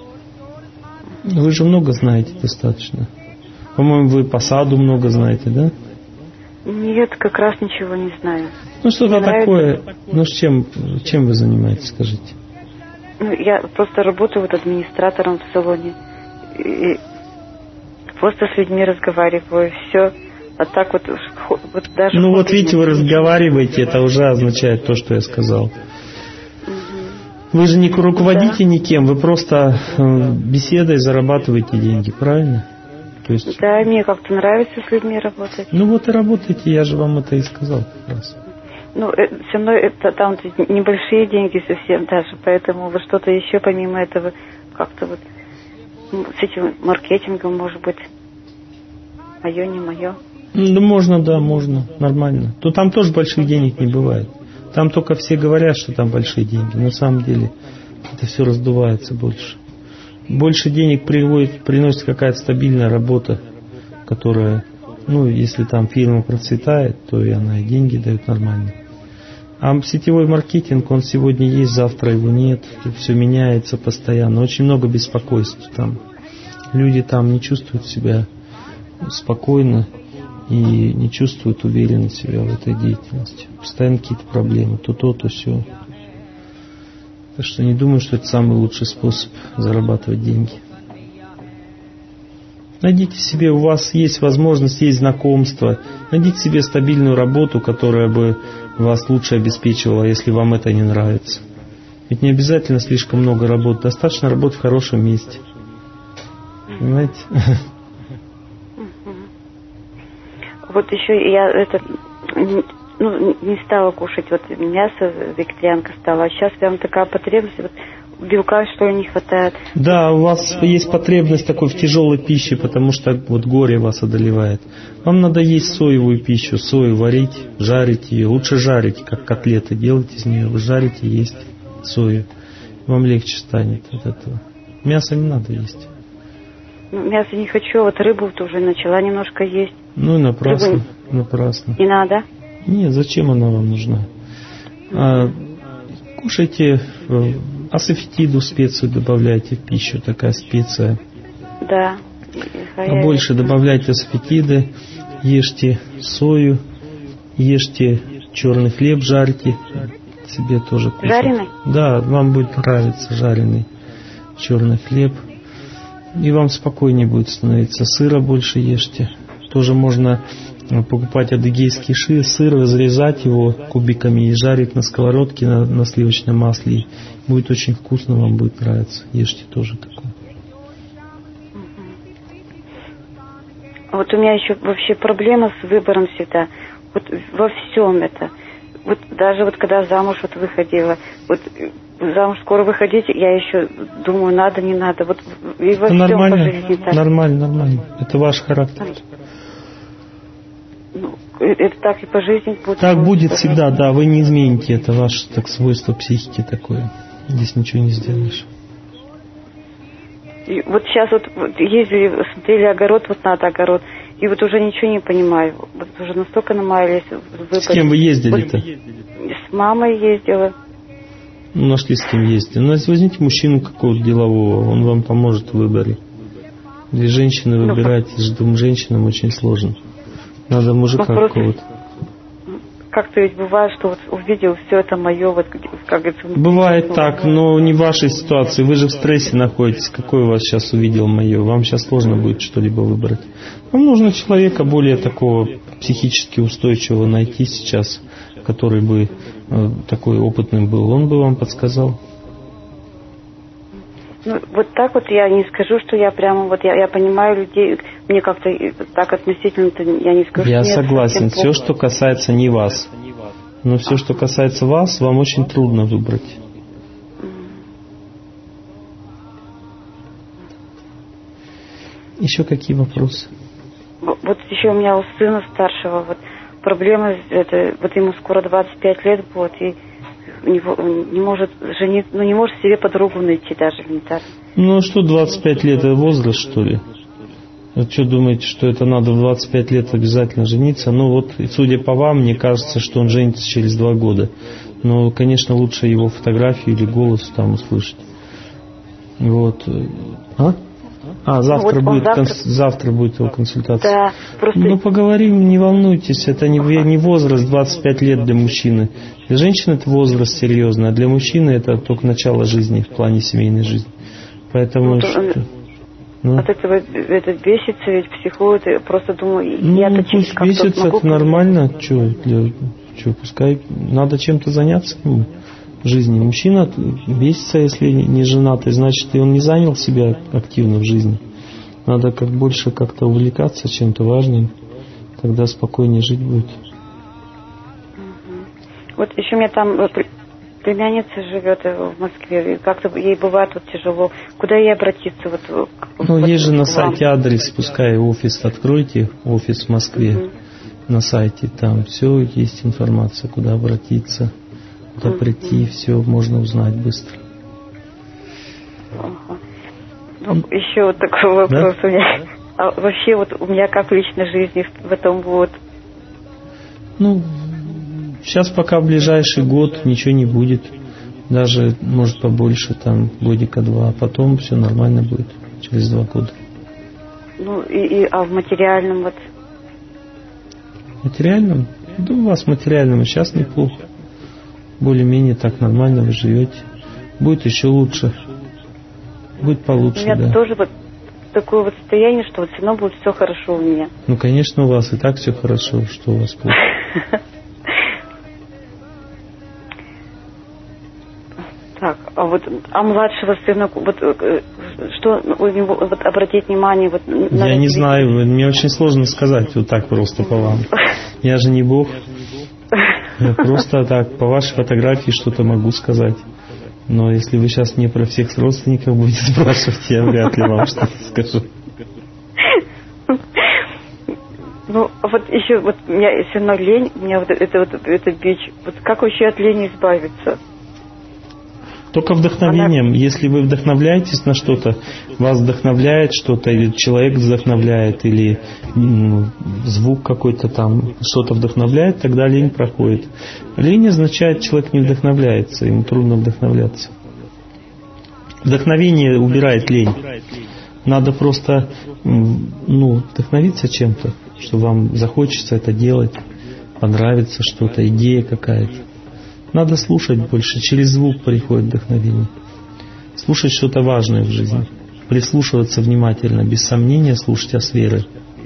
Вы же много знаете достаточно. По-моему, вы по саду много знаете, да? Нет, как раз ничего не знаю. Ну, что-то Мне такое. нравится. Ну, с чем, чем вы занимаетесь, скажите? Ну, я просто работаю вот администратором в салоне. И просто с людьми разговариваю, все. А так вот, вот даже... Ну, вот видите, вы разговариваете, это уже означает то, что я сказал. Угу. Вы же не руководите да. никем, вы просто беседой зарабатываете деньги, правильно? То есть... Да, мне как-то нравится с людьми работать. Ну вот и работайте, я же вам это и сказал как раз. Ну, со мной это там небольшие деньги совсем даже, поэтому вот что-то еще помимо этого как-то вот с этим маркетингом, может быть, мое, не мое. Ну, можно, да, можно, нормально. То там тоже больших денег не бывает. Там только все говорят, что там большие деньги. На самом деле это все раздувается больше. Больше денег приводит, приносит какая-то стабильная работа, которая, ну, если там фирма процветает, то и она и деньги дает нормально. А сетевой маркетинг, он сегодня есть, завтра его нет, все меняется постоянно. Очень много беспокойств там. Люди там не чувствуют себя спокойно и не чувствуют уверенно себя в этой деятельности. Постоянно какие-то проблемы, то то, то все. Так что не думаю, что это самый лучший способ зарабатывать деньги. Найдите себе, у вас есть возможность, есть знакомство. Найдите себе стабильную работу, которая бы вас лучше обеспечивала, если вам это не нравится. Ведь не обязательно слишком много работы. Достаточно работать в хорошем месте. Понимаете? Вот еще я это... Ну, не стала кушать вот мясо, вегетарианка стала, а сейчас прям такая потребность, вот белка, что ли, не хватает. Да, у вас есть потребность такой в тяжелой пище, потому что вот горе вас одолевает. Вам надо есть соевую пищу, сою варить, жарить ее, лучше жарить, как котлеты, делать из нее, вы жарите, есть сою. Вам легче станет от этого. Мясо не надо есть. Ну, мясо не хочу, вот рыбу тоже начала немножко есть. Ну и напрасно, Рыбу... напрасно. Не надо? Нет, зачем она вам нужна? А, кушайте асафетиду, специю добавляйте в пищу, такая специя. Да. Побольше добавляйте асафетиды, ешьте сою, ешьте черный хлеб, жарьте себе тоже. Кушать. Жареный? Да, вам будет нравиться жареный черный хлеб. И вам спокойнее будет становиться. Сыра больше ешьте. Тоже можно покупать адыгейский шир, сыр, разрезать его кубиками и жарить на сковородке на, на сливочном масле. Будет очень вкусно, вам будет нравиться. Ешьте тоже такое. Вот у меня еще вообще проблема с выбором всегда. Вот во всем это. Вот даже вот когда замуж вот выходила, вот замуж скоро выходить, я еще думаю, надо, не надо. Вот и во всем нормально, по жизни так. Нормально, нормально. Это ваш характер. Ну, это так и по жизни будет? Так будет всегда, да, вы не измените, это ваше так, свойство психики такое. Здесь ничего не сделаешь. И вот сейчас вот, вот ездили, смотрели огород, вот надо огород, и вот уже ничего не понимаю. Вот уже настолько намаялись. С кем вы ездили-то? С мамой ездила. Ну, нашли с кем ездить. Ну, возьмите мужчину какого-то делового, он вам поможет в выборе. Две женщины ну, выбирать, двум женщинам очень сложно. Надо мужика ну, какого-то. Как-то ведь бывает, что вот увидел, все это мое, вот как говорится. Бывает так, но не в вашей ситуации. Вы же в стрессе находитесь. Какой у вас сейчас увидел мое? Вам сейчас сложно будет что-либо выбрать. Вам нужно человека более такого психически устойчивого найти сейчас, который бы э, такой опытным был. Он бы вам подсказал. Ну, вот так вот я не скажу, что я прямо вот я, я понимаю людей, мне как-то так относительно-то я не скажу. Я согласен. Все, что касается не вас. Но все, что касается вас, вам очень трудно выбрать. Еще какие вопросы? Вот еще у меня у сына старшего вот проблема, это, вот ему скоро двадцать пять лет будет, и у него, он не может жениться, ну не может себе подругу найти даже элементарно. Ну что двадцать пять лет, это возраст, что ли? Вы что думаете, что это надо в двадцать пять лет обязательно жениться? Ну вот, судя по вам, мне кажется, что он женится через два года. Но, конечно, лучше его фотографию или голос там услышать. Вот. А? А, завтра, ну, вот будет, завтра... Конс... завтра будет его консультация. Да, просто... Ну, поговорим, не волнуйтесь, это не, не возраст двадцать пять лет для мужчины. Для женщины это возраст серьезный, а для мужчины это только начало жизни в плане семейной жизни. Поэтому... Ну, что... ну. От этого это бесится, ведь психует, я просто думаю, ну, я-то пусть бесится, могу... это нормально, что, для... что, пускай надо чем-то заняться ну, в жизни. Мужчина бесится, если не женатый, значит, и он не занял себя активно в жизни. Надо как больше как-то увлекаться чем-то важным, тогда спокойнее жить будет. Вот еще у меня там племянница живет в Москве, и как-то ей бывает вот тяжело. Куда ей обратиться? Вот, ну, вот есть же на вам. сайте адрес, пускай офис откройте, офис в Москве, угу. На сайте, там все есть информация, куда обратиться, куда угу. прийти, все можно узнать быстро. Ага. Ну, еще вот такой вопрос да? у меня. А вообще вот у меня как в личной жизни в этом вот? Ну, сейчас пока в ближайший год ничего не будет. Даже, может, побольше, там, годика два. А потом все нормально будет. Через два года. Ну, и, и а в материальном вот? В материальном? Да у вас в материальном сейчас неплохо. Более-менее так нормально вы живете. Будет еще лучше. Будет получше, у меня да. тоже вот такое вот состояние, что вот все равно будет все хорошо у меня. Ну, конечно, у вас и так все хорошо, что у вас плохо. Так, а вот, а младшего сына, вот, что у него, вот, обратить внимание, вот, на... Я не знаю, мне очень сложно сказать вот так просто по вам. Я же не Бог. Я просто так, по вашей фотографии что-то могу сказать. Но если вы сейчас мне про всех родственников будете спрашивать, я вряд ли вам что-то скажу. Ну, вот еще, вот у меня все равно лень, у меня вот это вот это бич. Вот как вообще от лени избавиться? Только вдохновением. Она... Если вы вдохновляетесь на что-то, вас вдохновляет что-то, или человек вдохновляет, или ну, звук какой-то там что-то вдохновляет, тогда лень проходит. Лень означает, человек не вдохновляется, ему трудно вдохновляться. Вдохновение убирает лень. Надо просто ну, вдохновиться чем-то, что вам захочется это делать, понравится что-то, идея какая-то. Надо слушать больше, через звук приходит вдохновение. Слушать что-то важное в жизни. Прислушиваться внимательно, без сомнения слушать, а с верой.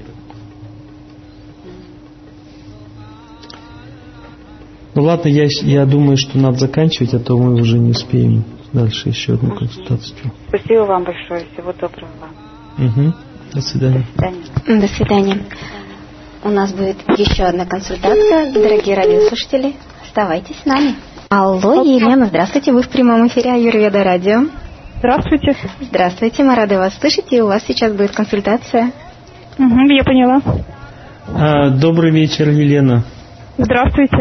Ну ладно, я, я думаю, что надо заканчивать, а то мы уже не успеем дальше еще одну консультацию. Спасибо вам большое, всего доброго вам. Угу. До свидания. До свидания. До свидания. У нас будет еще одна консультация, дорогие радиослушатели. Оставайтесь с нами. Алло, Елена, здравствуйте, вы в прямом эфире Аюрведа радио. Здравствуйте. Здравствуйте, мы рады вас слышать, и у вас сейчас будет консультация. Угу, я поняла. Добрый вечер, Елена. Здравствуйте.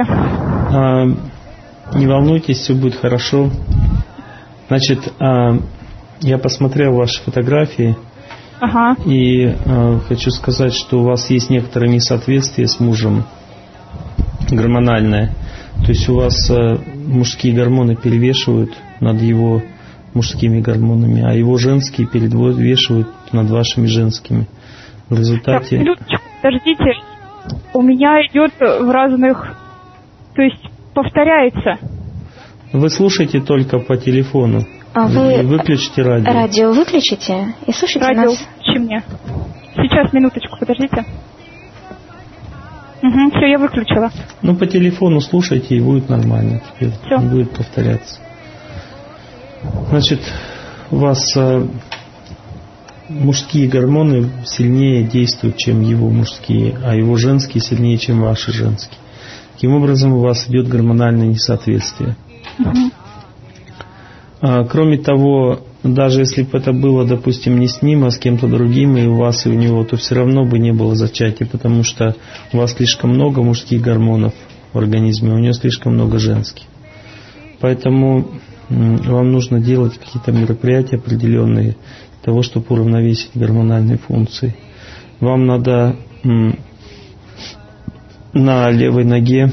Не волнуйтесь, все будет хорошо. Значит, я посмотрел ваши фотографии. Ага. И хочу сказать, что у вас есть некоторое несоответствие с мужем гормональное. То есть у вас мужские гормоны перевешивают над его мужскими гормонами, а его женские перевешивают над вашими женскими. В результате... Так, минуточку, подождите. У меня идет в разных... То есть повторяется. Вы слушайте только по телефону. А вы выключите радио. Радио выключите и слушайте радио нас. Радио мне. Сейчас, минуточку, подождите. Угу, все, я выключила. Ну, по телефону слушайте, и будет нормально. Теперь все. Не будет повторяться. Значит, у вас э, мужские гормоны сильнее действуют, чем его мужские, а его женские сильнее, чем ваши женские. Таким образом, у вас идет гормональное несоответствие. Угу. А, кроме того, даже если бы это было, допустим, не с ним, а с кем-то другим, и у вас, и у него, то все равно бы не было зачатия, потому что у вас слишком много мужских гормонов в организме, а у него слишком много женских. Поэтому вам нужно делать какие-то мероприятия определенные для того, чтобы уравновесить гормональные функции. Вам надо на левой ноге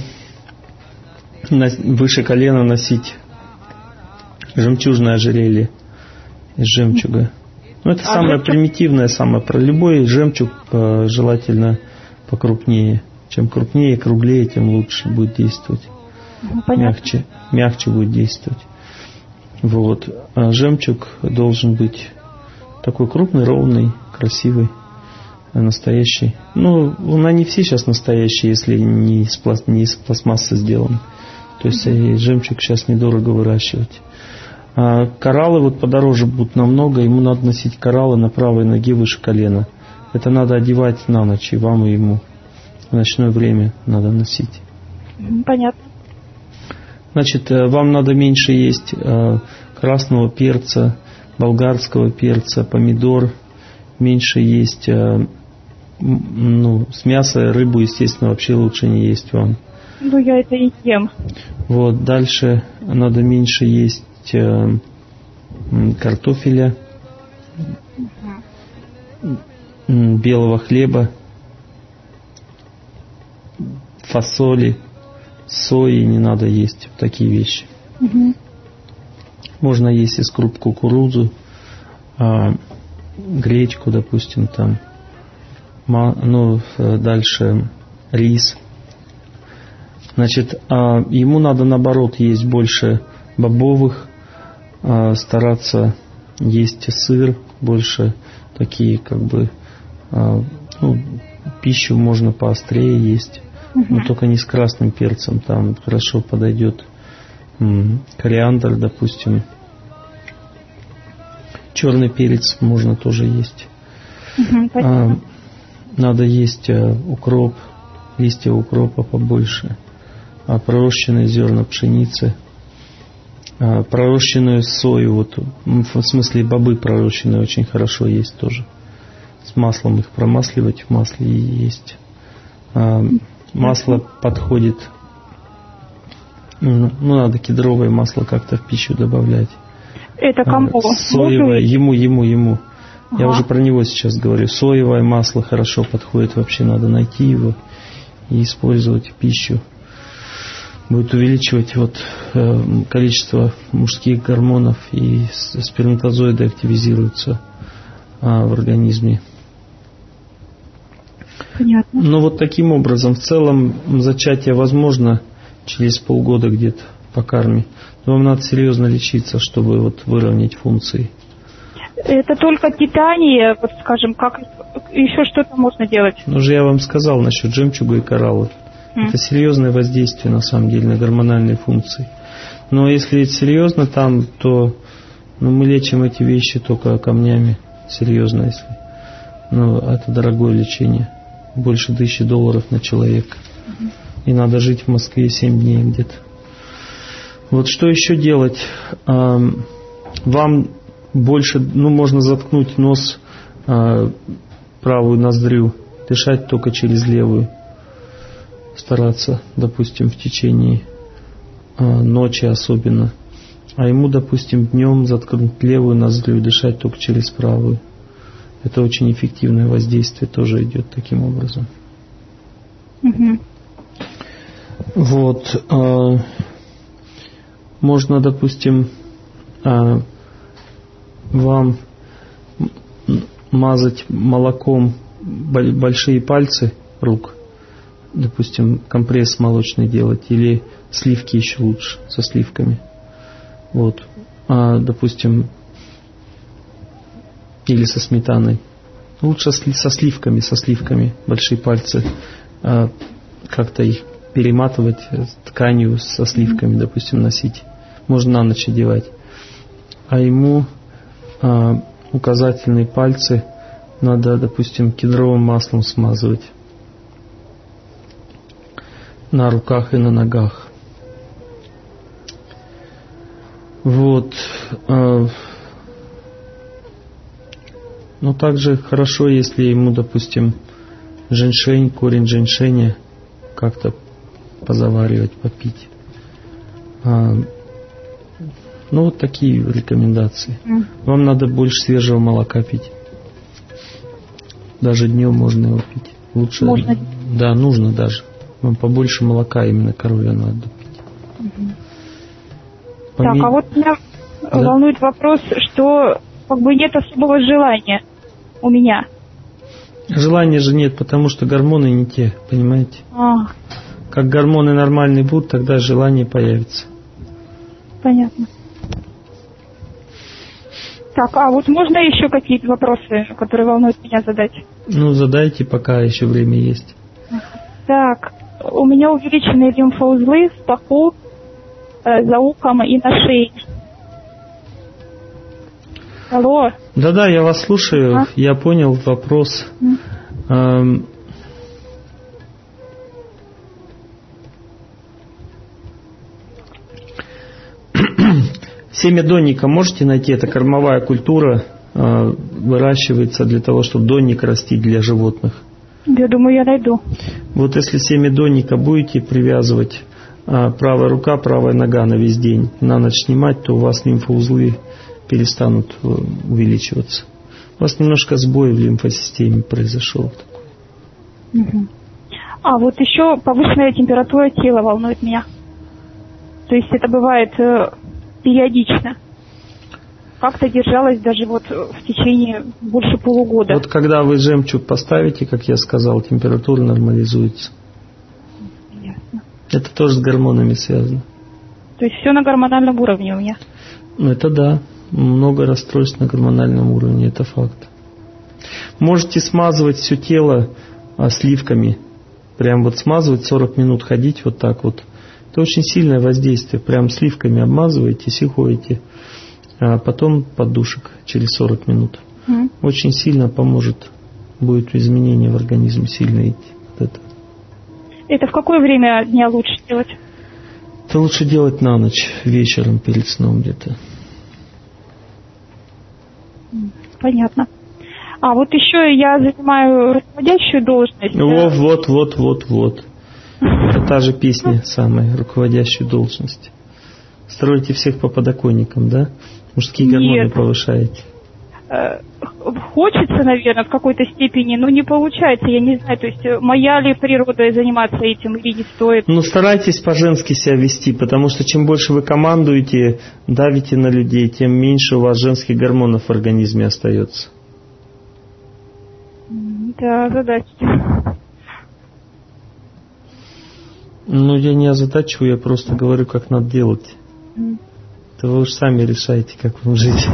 выше колена носить жемчужное ожерелье из жемчуга. Ну, это а самое жемчуг? примитивное, самое про любой жемчуг желательно покрупнее. Чем крупнее, круглее, тем лучше будет действовать. Понятно. Мягче, мягче будет действовать. Вот. А жемчуг должен быть такой крупный, ровный, красивый, настоящий. Ну, они все сейчас настоящие, если не из, пласт, не из пластмассы сделаны. То есть mm-hmm. жемчуг сейчас недорого выращивать. А кораллы вот подороже будут намного. Ему надо носить кораллы на правой ноге выше колена. Это надо одевать на ночь, и вам, и ему. В ночное время надо носить. Понятно. Значит, вам надо меньше есть красного перца, болгарского перца, помидор. Меньше есть, ну, с мяса, рыбу, естественно, вообще лучше не есть вам. Ну, я это и ем. Вот, дальше надо меньше есть картофеля, угу. белого хлеба, фасоли, сои не надо есть, такие вещи. Угу. Можно есть из круп кукурузу, а, гречку, допустим, там, ну, дальше рис. Значит, а ему надо, наоборот, есть больше бобовых, а, стараться есть сыр, больше такие, как бы, а, ну, пищу можно поострее есть, угу. но только не с красным перцем, там хорошо подойдет м- кориандр, допустим. Черный перец можно тоже есть. Угу, а, надо есть а, укроп, листья укропа побольше, а, пророщенные зерна пшеницы, а, пророщенную сою, вот, в смысле бобы пророщенные очень хорошо есть тоже. С маслом их промасливать в масле и есть. А, масло подходит, ну, надо кедровое масло как-то в пищу добавлять. Это кому? Соевое, ему, ему, ему. Ага. Я уже про него сейчас говорю. Соевое масло хорошо подходит, вообще надо найти его и использовать в пищу. Будет увеличивать вот, э, количество мужских гормонов, и сперматозоиды активизируются э, в организме. Понятно. Но вот таким образом, в целом, зачатие возможно через полгода где-то по карме. Но вам надо серьезно лечиться, чтобы вот выровнять функции. Это только питание, вот скажем, как еще что-то можно делать? Ну же я вам сказал насчет жемчуга и кораллов. Mm. Это серьезное воздействие на самом деле на гормональные функции. Но если серьезно там, то ну, мы лечим эти вещи только камнями. Серьезно, если. Ну, это дорогое лечение. Больше тысячи долларов на человека. Mm-hmm. И надо жить в Москве семь дней где-то. Вот что еще делать? Вам больше, ну, можно заткнуть нос, правую ноздрю дышать только через левую. Стараться, допустим, в течение а, ночи особенно. А ему, допустим, днем заткнуть левую ноздрю и дышать только через правую. Это очень эффективное воздействие тоже идет таким образом. Угу. Вот. А, можно, допустим, а, вам мазать молоком большие пальцы рук. Допустим, компресс молочный делать. Или сливки еще лучше, со сливками. Вот. А, допустим, или со сметаной. Лучше со сливками, со сливками. Большие пальцы. А, как-то их перематывать тканью со сливками, допустим, носить. Можно на ночь одевать. А ему а, указательные пальцы надо, допустим, кедровым маслом смазывать. На руках и на ногах. Вот. А, ну, также хорошо, если ему, допустим, женьшень, корень женьшеня как-то позаваривать, попить. А, ну, вот такие рекомендации. Mm. Вам надо больше свежего молока пить. Даже днем можно его пить. Лучше. Можно? Да, нужно даже. Вам побольше молока именно коровья надо пить. Mm-hmm. Поме... Так, а вот меня да? волнует вопрос, что как бы нет особого желания у меня. Желания же нет, потому что гормоны не те, понимаете? А. Как гормоны нормальные будут, тогда желание появится. Понятно. Так, а вот можно еще какие-то вопросы, которые волнуют меня, задать? Ну, задайте, пока еще время есть. Так, у меня увеличены лимфоузлы в паху, э, за ухом и на шее. Алло. Да-да, я вас слушаю, а? Я понял вопрос. Mm. Эм... Семя донника можете найти? Это кормовая культура, э, выращивается для того, чтобы донник растить для животных. Я думаю, я найду. Вот если семя донника будете привязывать, э, правая рука, правая нога на весь день, на ночь снимать, то у вас лимфоузлы перестанут увеличиваться. У вас немножко сбой в лимфосистеме произошел. Угу. А вот еще повышенная температура тела волнует меня. То есть это бывает э, периодично. Как-то держалась даже вот в течение больше полугода. Вот когда вы жемчуг поставите, как я сказал, температура нормализуется. Ясно. Это тоже с гормонами связано. То есть все на гормональном уровне у меня? Ну это да. Много расстройств на гормональном уровне, это факт. Можете смазывать все тело а, сливками. Прям вот смазывать, сорок минут ходить вот так вот. Это очень сильное воздействие. Прям сливками обмазываетесь и ходите. А потом под душик через сорок минут. Mm. Очень сильно поможет. Будет изменение в организме сильно идти. Вот это. Это в какое время дня лучше делать? Это лучше делать на ночь, вечером перед сном где-то. Понятно. А вот еще я занимаю руководящую должность. Вот, вот, вот, вот, вот. Это та же песня самая, руководящую должность. Строите всех по подоконникам, да? Мужские гормоны Нет. повышаете. Хочется, наверное, в какой-то степени, но не получается, я не знаю, то есть моя ли природа заниматься этим или не стоит. Ну, старайтесь по-женски себя вести, потому что чем больше вы командуете, давите на людей, тем меньше у вас женских гормонов в организме остается. Да, задача. Ну, я не озадачиваю, я просто говорю, как надо делать. Mm. Это вы уж сами решаете, как вам жить.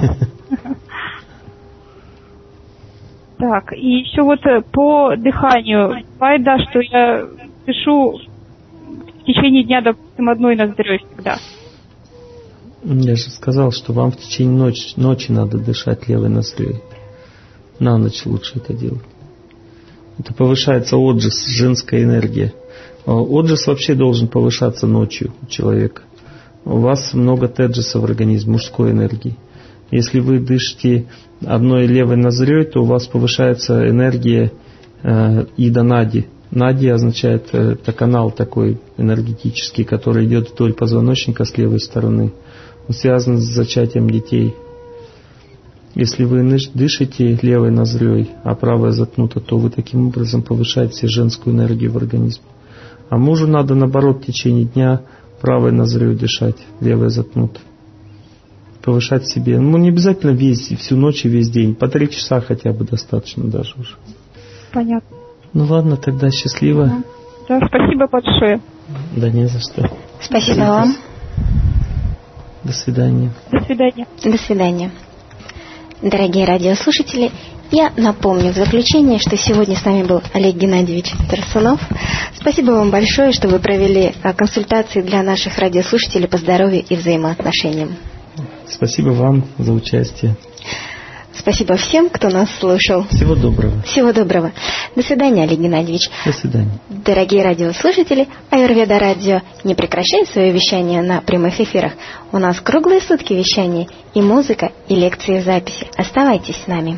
Так, и еще вот по дыханию. Бывает, да, что я дышу в течение дня, допустим, одной ноздрёй всегда. Я же сказал, что вам в течение ночи, ночи надо дышать левой ноздрёй. На ночь лучше это делать. Это повышается отжиз, женская энергия. Отжиз вообще должен повышаться ночью у человека. У вас много теджиса в организме, мужской энергии. Если вы дышите одной левой ноздрёй, то у вас повышается энергия Ида Нади. Нади означает, это канал такой энергетический, который идет вдоль позвоночника с левой стороны. Он связан с зачатием детей. Если вы дышите левой ноздрёй, а правая заткнута, то вы таким образом повышаете женскую энергию в организме. А мужу надо, наоборот, в течение дня правой ноздрёй дышать, левая заткнута. Повышать себе. Ну, не обязательно весь, всю ночь и весь день. По три часа хотя бы достаточно даже уже. Понятно. Ну ладно, тогда счастливо. Да, спасибо большое. Да не за что. Спасибо вам. До свидания. До свидания. До свидания. Дорогие радиослушатели, я напомню в заключение, что сегодня с нами был Олег Геннадьевич Тарасунов. Спасибо вам большое, что вы провели консультации для наших радиослушателей по здоровью и взаимоотношениям. Спасибо вам за участие. Спасибо всем, кто нас слушал. Всего доброго. Всего доброго. До свидания, Олег Геннадьевич. До свидания. Дорогие радиослушатели, Аюрведа Радио не прекращает свое вещание на прямых эфирах. У нас круглые сутки вещания, и музыка, и лекции в записи. Оставайтесь с нами.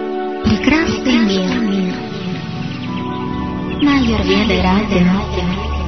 Прекрасный мир. На Аюрведа Радио.